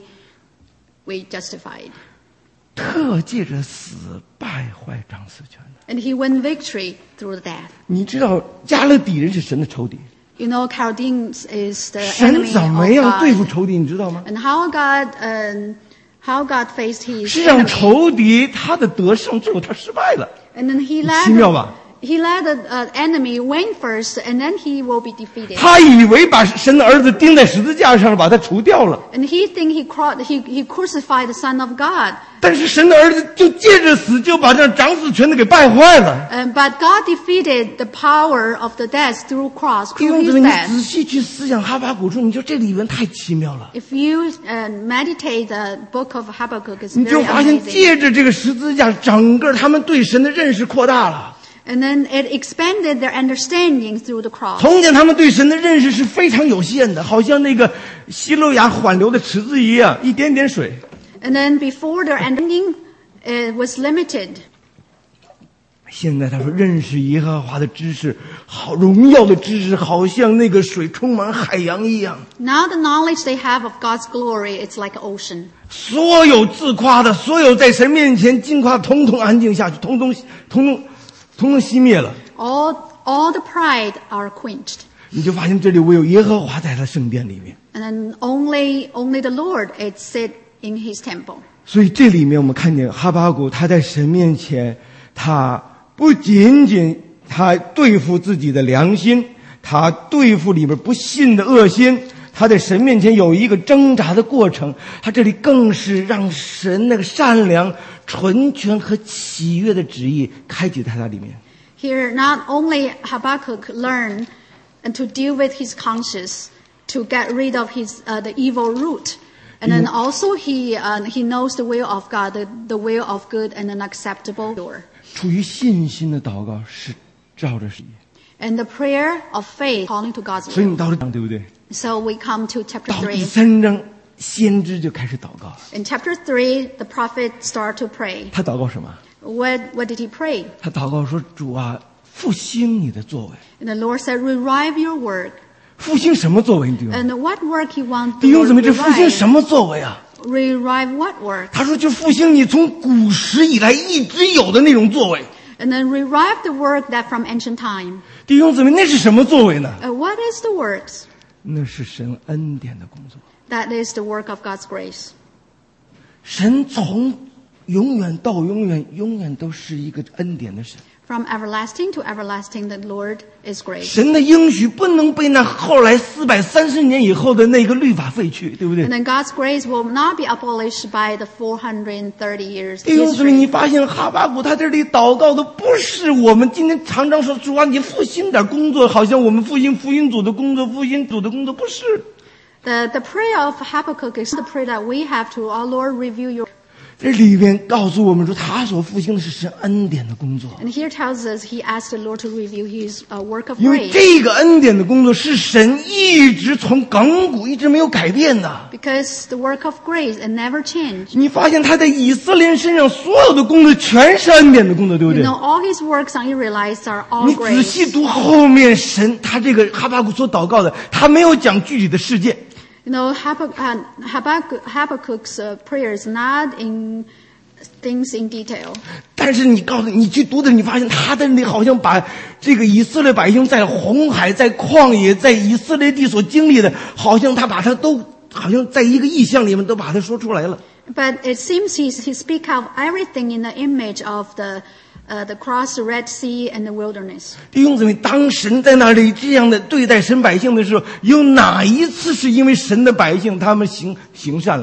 we justified. 特借着死败坏掌死权的。 And he won victory through the death. 你知道加勒底人是神的仇敌， You know, Chaldeans is the 神 enemy 怎么样对付 of God. 仇敌？你知道吗？ And how God, um, how God faced his 是让 enemy. 仇敌他的得胜之后，他失败了。 And then he 奇妙吧？ led, he let the uh, enemy win first, and then he will be defeated. 他以为把神的儿子钉在十字架上了，把他除掉了。 And he think he, cro- he, he crucified the Son of God. 但是神的儿子就借着死，就把这掌死权的给败坏了。 Um, but God defeated the power of the death through cross, 弟 through 兄姊 his 妹，你 death. 仔细去思想哈巴谷书，你说这里面太奇妙了。 If you uh, meditate the book of Habakkuk, it's 你就 very 发现， amazing. 借着这个十字架，整个他们对神的认识扩大了。 And then it expanded their understanding through the cross. 从前他们对神的认识是非常有限的，好像那个希路亚缓流的池子一样，一点点水。 And then before their understanding, it was limited. 现在他说认识耶和华的知识，好荣耀的知识，好像那个水充满海洋一样。 Now the knowledge they have of God's glory, it's like an ocean. 所有自夸的，所有在神面前矜夸的，统统安静下去，统统统统统统熄灭了。 All, all the pride are quenched. 你就发现这里唯有耶和华在他圣殿里面。 And then only, only the Lord is sit in his temple. 所以这里面我们看见哈巴谷他在神面前，他不仅仅他对付自己的良心，他对付里面不信的恶心，他在神面前有一个挣扎的过程。他这里更是让神那个善良、纯全和喜悦的旨意开启在他里面。 Here, not only Habakkuk learned and to deal with his conscience, to get rid of his uh, the evil root, and then also he uh, he knows the will of God, the, the will of good and an acceptable door. 出于信心的祷告是照着神， And the prayer of faith calling to God's 所以 will. 你到了章对不对？ So we come to chapter 到第 three. 三章，先知就开始祷告。 In chapter three, the prophet start to pray. 他祷告什么？ What what did he pray? 他祷告说：“主啊，复兴你的作为。 And the Lord said, "Revive your work." 复兴什么作为？弟兄， And what work he wants 弟 to 兄姊妹，这复兴 revive? 什么作为啊？ Revive what work? 他说：“就复兴你从古时以来一直有的那种作为。 And then revive the work that from ancient time. 弟兄姊妹，那是什么作为呢？ Uh, what is the works? 那是神恩典的工作。 That is the work of God's grace. 神从永远到永远，永远都是一个恩典的神。 From everlasting to everlasting, the Lord is great. 神的应许不能被那后来四百三十年以后的那个律法废去，对不对 And？then God's grace will not be abolished by the four hundred thirty years 弟兄姊妹，你 history. 发现哈巴谷他这里祷告的不是我们今天常常说主啊，你复兴点工作，好像我们复兴福音组的工作，复兴组的工作不是。 The, the prayer of Habakkuk is the prayer that we have to, our Lord, review your. 这里面告诉我们说，他所复兴的是神恩典的工作， And here tells us he asked the Lord to review his uh, work of 因为 grace. 这个恩典的工作是神一直从亘古一直没有改变的。 Because the work of grace and never change. 你发现他在以色列人身上所有的工作全是恩典的工作，对不 You 对？ know, all his works on Israelites are all 你仔 grace. 细读后面神他这个哈巴谷所祷告的，他没有讲具体的事件。 You know, Habakkuk, uh, Habakkuk, Habakkuk's uh, prayer is not in things in detail. 但是你告诉你去读的，你发现他在那里好像把这个以色列百姓在红海、在旷野、在以色列地所经历的，好像他把它都好像在一个意象里面都把它说出来了。 But it seems he, he speaks of everything in the image of the, uh, the cross, the Red Sea, and the wilderness. 弟兄姊妹，当神在那里这样的对待神百姓的时候，有哪一次是因为神的百姓他们行行善了？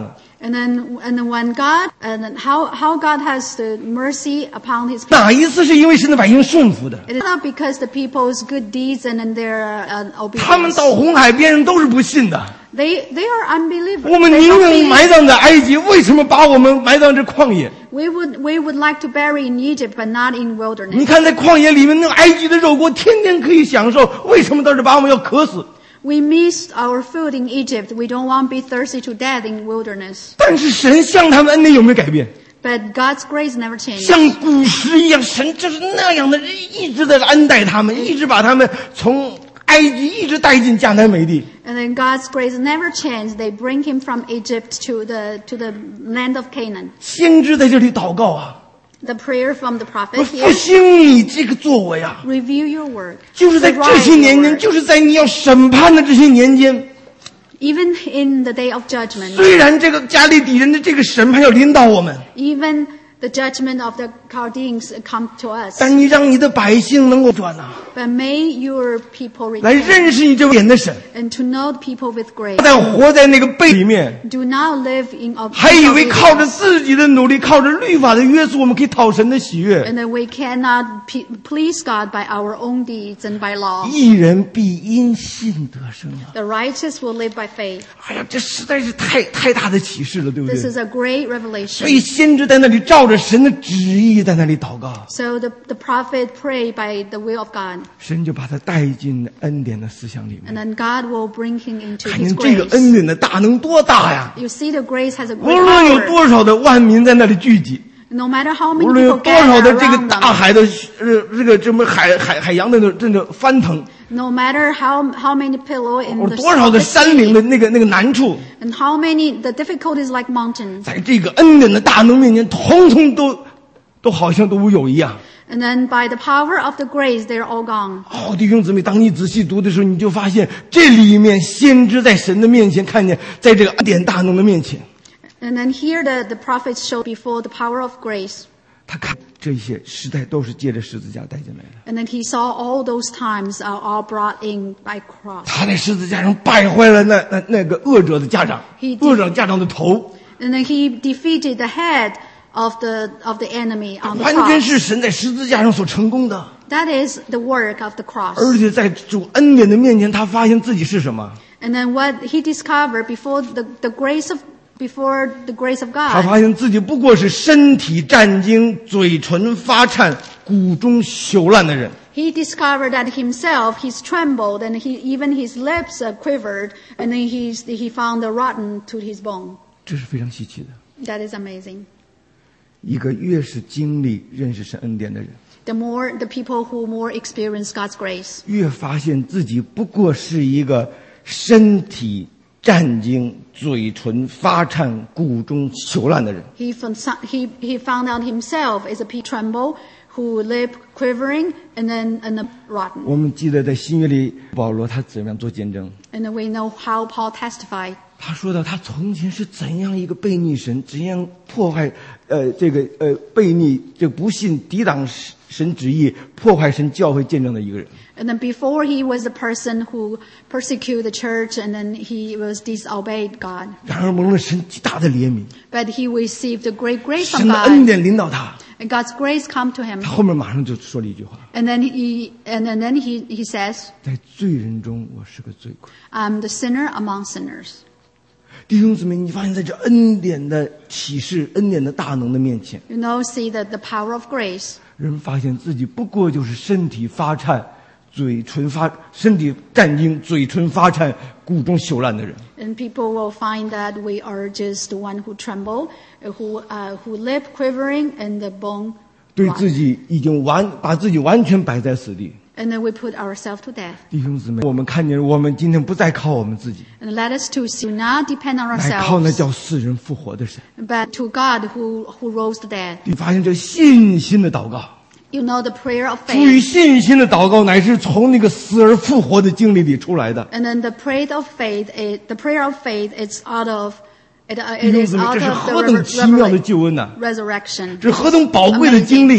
And then, and then when God, and then how, how God has the mercy upon His people. 哪一次是因为神的百姓顺服的？ It is not because the people's good deeds and then their uh, 他们 obedience. 到红海边上都是不信的。 They, they are unbelievers. 我们 They 宁 don't 愿 believe. 埋葬在埃及，为什么把我们埋葬这旷野？ We would, we would like to bury in Egypt, but not in 你 wilderness. 看在旷野里面，那个埃及的肉锅天天可以享受，为什么到这把我们要渴死？ We missed our food in Egypt. We don't want to be thirsty to death in wilderness. 但是神向他们恩典有没有改变？ But God's grace never changed. 像古时一样，神就是那样的，一直在恩待他们，一直把他们从埃及一直带进迦南美地。 And then God's grace never changed. They bring him from Egypt to the, to the land of Canaan. 先知在这里祷告啊， The prayer from the 我 prophet 复 here. 兴你这个作为啊， Review your work. 就是在这些 Revise 年 your 间， work. 就是在你要审判的这些年间， Even in the day of judgment. 虽然这个加利底人的这个审判要临到我们， Even the judgment of the Chaldeans come to us. 但你让你的百姓能够转啊， But may your people 来 repent 认识你这位点的神， and to know the people with grace. 在活在那个背里面， Do not live in ob- 还以为靠着 disobedience. 自己的努力，靠着律法的约束，我们可以讨神的喜悦。 And that we cannot pe- please God by our own deeds and by law. 义人必因信得生啊！ The righteous will live by faith. 哎呀，这实在是太太大的启示了，对不 This 对？ is a great 所 revelation. 以先知在那里照着神的旨意在那里祷告， So the, the prophet prayed by the will of God. 神就把他带进恩典的思想里 And 面。 then God will bring him into 看 his 见这个 grace. 恩典的大能多大呀！ You see the grace has a 无 great 论有 power. 多少的万民在那里聚集， No matter how 无 many 论有 people 多少 gather 的这个 around 大 them. 海的呃这个这么海海海洋的那这个翻腾， No matter how, how many pillow in 有 the, 多少 of 的 the 山岭 sea. 的那个那个难处， And how many, the difficulties like mountains. 在这个恩典的大能面前，统统都都好像都无有一样。 And then by the power of the grace, they're all gone. 哦，弟兄姊妹，当你仔细读的时候，你就发现这里面先知在神的面前看见，在这个恩典大能的面前， And then here the, the prophets show before the power of grace. 他看这些时代都是借着十字架带进来的。 And then he saw all those times are all brought in by cross. 他在十字架上败坏了那那那个恶者的家长 He，did- 恶者家长的头， And then he defeated the head of the, of the enemy on the 完全是 cross. 神在十字架上所成功的。 That is the work of the cross. 而且在主恩典的面前，他发现自己是什么？ And then what he discovered before the, the grace of, before the grace of 他 God, 发现自己不过是身体战惊、嘴唇发颤、骨中朽烂的人。 he discovered that himself, he's trembled and he, even his lips uh, quivered and then he's, he found the rotten to his bone. 这是非常稀奇的。 That is amazing. 一个越是经历认识神恩典的人， The more, the people who more experience God's grace, 越发现自己不过是一个身体战惊、嘴唇发颤、骨中朽烂的人。 he found, he, he found out himself is a pea tremble who lip quivering and then, and then rotten. 我们记得在新约里，保罗他怎么样做见证？ And then we know how Paul testified. 他说到他从前是怎样一个背逆神，怎样破坏，呃，这个呃背逆这个不信、抵挡神旨意、破坏神教会见证的一个人。 And then before he was the person who persecuted the church and then he was disobeyed God. 然而蒙了神极大的怜悯， But he received the great grace 神 from 的恩 God. 典临到他。 And God's grace come to him. 他后面马上就说了一句话： And then he, and then, then he, he says, 在罪人中，我是个罪魁。 I'm the sinner among sinners. 弟兄姊妹，你发现在这恩典的启示、恩典的大能的面前， You know, see that the power of grace. 人发现自己不过就是身体发颤、嘴唇发、身体战惊、嘴唇发颤、骨中朽烂的人。 And people will find that we are just the one who tremble, uh, who, uh, who lip quivering and the bone 对自 rot. 己已经完，把自己完全摆在死地。 And then we put ourselves to death. 弟兄姊妹，我们看见我们今天不再靠我们自己， And let us to see, not depend on 来靠那 ourselves, 叫死人复活的神。 but to God who, who rose the dead. 你发现这信心的祷告， You know, the prayer of 出于 faith. 信心的祷告，乃是从那个死而复活的经历里出来的。 And then the prayer of faith, it, the prayer of faith, it's out of, it, uh, 弟 it 兄 is 姊妹， out 这是 of 何等 the 奇妙的 rever- 救恩呐、 resurrection. 这是何等宝贵的经历啊！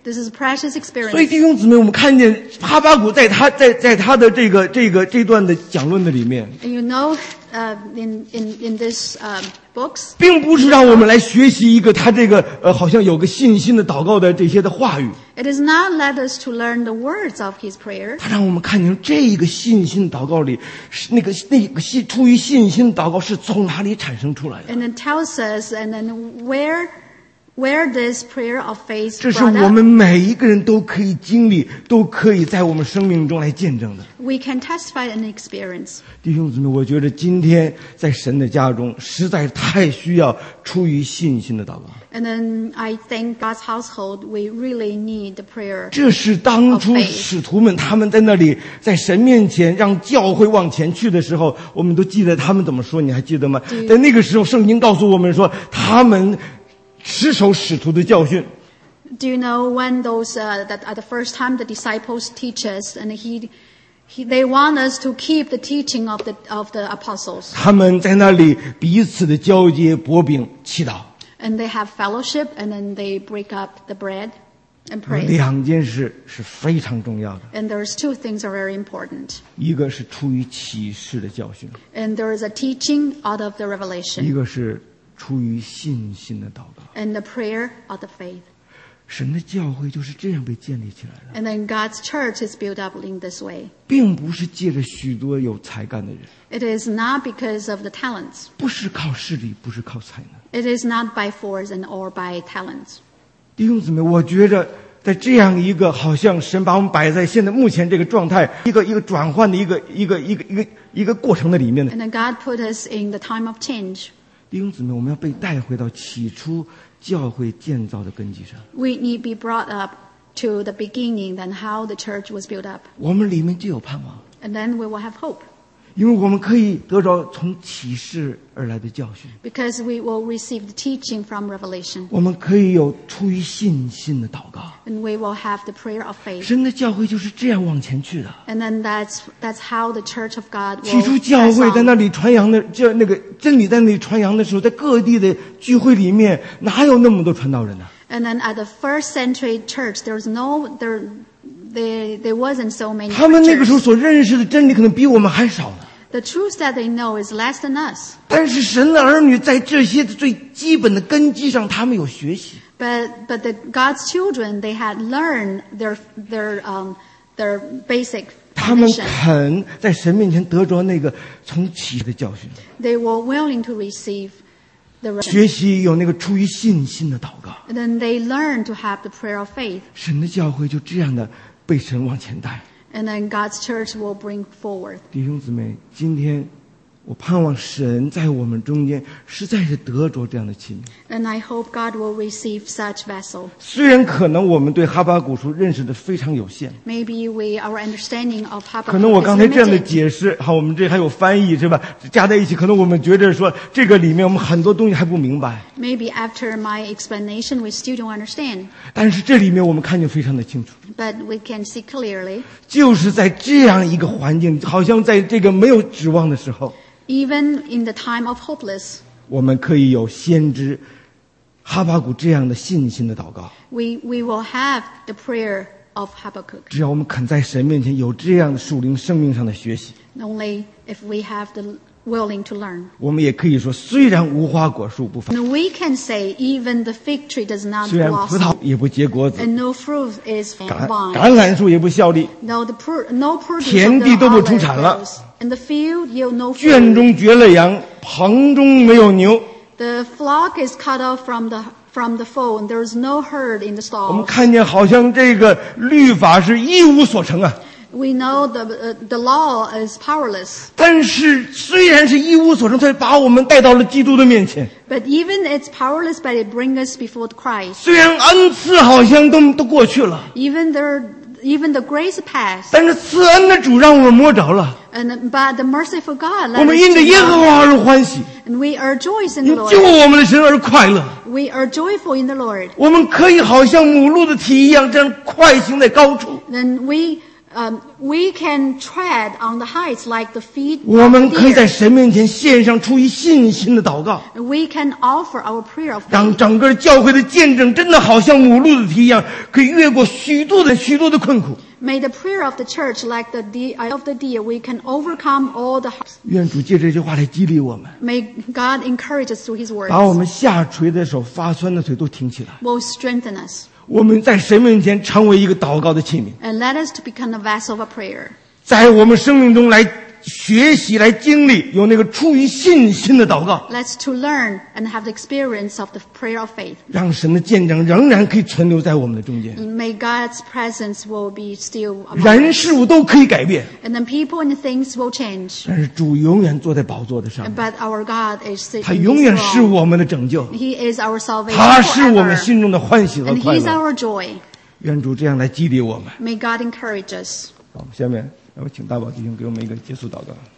This is a precious 所以 experience. 弟兄姊妹，我们看见哈巴谷在他在在他的这个这个这段的讲论的里面， And you know, uh, in, in, in this um, books, 并不是让我们来学习一个他这个呃好像有个信心的祷告的这些的话语， it is not led us to learn the words of his prayer. 他让我们看见这个信心祷告里是那个那个信出于信心祷告是从哪里产生出来的。 And it tells us, and then where, where this prayer of faith 这是 brought 我 up. 们每一个人都可以经历，都可以在我们生命中来见证的。 We can testify and experience. 弟兄姊妹，我觉得今天在神的家中实在太需要出于信心的祷告。 And then I think God's household, we really need the prayer. 这是当初 of faith. 使徒们他们在那里在神面前让教会往前去的时候，我们都记得他们怎么说，你还记得吗？ 对在那个时候，圣经告诉我们说，他们持守使徒的教训。 Do you know when those, uh, that at the first time the disciples teach us, and he, he, they want us to keep the teaching of the, of the apostles. 他们在那里彼此的交接、擘饼、祈祷。 And they have fellowship, and then they break up the bread and pray. 两件事是非常重要的， And there's two things are very important. 一个是出于启示的教训， And there is a teaching out of the 一 revelation, 个是出于信心的祷告。 and the prayer of the faith. 神的教会就是这样被建立起来的， And then God's church is built up in this way. 并不是借着许多有才干的人， It is not because of the talents. 不是靠势力，不是靠才能。 It is not by force and or by talents. 弟兄姊妹，我觉着在这样一个好像神把我们摆在现在目前这个状态，一个一个转换的一个一个一个一个一个过程的里面呢， And then God put us in the time of change. 弟兄姊妹，我们要被带回到起初教会建造的根基上， We need be brought up to the beginning and how the church was built up. 我们里面就有盼望， And then we will have hope. 因为我们可以得着从启示而来的教训， Because we will receive the teaching from revelation. 我们可以有出于信心的祷告。 And we will have the prayer of faith. 神的教会就是这样往前去的。 And then that's, that's how the church of God 起初 will 教 press 会在 on. 那里传扬的，这那个真理在那里传扬的时候，在各地的聚会里面，哪有那么多传道人呢、 And then at the first century church, there was no, there, there, there wasn't so many 他们那个时候 preachers. 所认识的真理可能比我们还少呢。 The truth that they know is less than us. 但是神的儿女在这些最基本的根基上，他们有学习。 But, but the, God's children, they had learned their, their, um, their basic 他们 foundation. 肯在神面前得着那个从启示的教训， They were willing to receive the revelation. 学习有那个出于信心的祷告。 And then they learned to have the prayer of faith. 神的教会就这样的被神往前带。 And then God's church will bring forward. 弟兄姊妹，今天我盼望神在我们中间实在是得着这样的器皿。 And I hope God will receive such vessel. 虽然可能我们对哈巴谷书认识的非常有限， Maybe we, our understanding of 可能我 Habakkuk 刚 is 才这样的 limited. 解释，好，我们这还有翻译是吧？加在一起，可能我们觉得说这个里面我们很多东西还不明白， Maybe after my explanation, we still don't understand. 但是这里面我们看见非常的清楚， But we can see clearly, 就是在这样一个环境，好像在这个没有指望的时候， even in the time of hopeless, 我们可以有先知哈巴谷这样的信心的祷告。 we, we will have the prayer of Habakkuk. 只要我们肯在神面前有这样的属灵生命上的学习， Only if we have the willing to learn. 我们也可以说，虽然无花果树不发， And we can say even the fig tree does not 虽然葡萄 blossom, 也不结果子， and no fruit is 橄 vine. 橄榄树也不效力， No, the pr- no produce 田 of 地 the 都不出 olive 产了。 grows. In the field yield no 圈 fruit. 中绝了羊，棚中没有牛。 The flock is cut off from the from the fold, and there is no herd in the 我们 stalls. 看见好像这个律法是一无所成啊， We know the uh, the law is powerless, 但是虽然是一无所成，却把我们带到了基督的面前。 but even it's powerless, but it brings us before Christ. 虽然恩赐好像都都过去了， Even the even the grace passed, 但是赐恩的主让我们摸着了， and but the merciful God 我 let 们 us 因着 to 耶和 know 华 Him, 而欢喜， and we are joyous in 因 the 救 Lord. 我们的神而快乐。 We are joyful in the Lord. 我们可以好像母鹿的蹄一样，这样快行在高处。 Then we Um, we can tread on the heights like the feet 我 of 们可以在 deer. 神面前献上出于信心的祷告， We can offer our prayer of 让 faith. 整个教会的见证真的好像母鹿的蹄一样，可以越过许多的许多的困苦。 May the prayer of the church like the deer, eye of the deer, we can overcome all the hearts. 愿主借这句话来激励我们， May God encourage us through His 把我 words. 们下垂的手、发酸的腿都挺起来。 Will strengthen us. 我们在神面前成为一个祷告的器皿， And let us to become a vessel of a prayer. 在我们生命中来学习、来经历有那个出于信心的祷告， Let's to learn and have the experience of the prayer of faith. 让神的见证仍然可以存留在我们的中间。 May God's presence will be still among 人 us. 事物都可以改变， And then people and things will change. 但是主永远坐在宝座的上面， But our God is 他 sitting 永 in 远 His 是 throne. 我们的拯救， He is our salvation 他是我们 forever. 心中的欢喜和 And 快 He's 乐。 our joy. 愿主这样来激励我们。 May God encourage us. 好，下面我请大宝弟兄给我们一个结束祷告。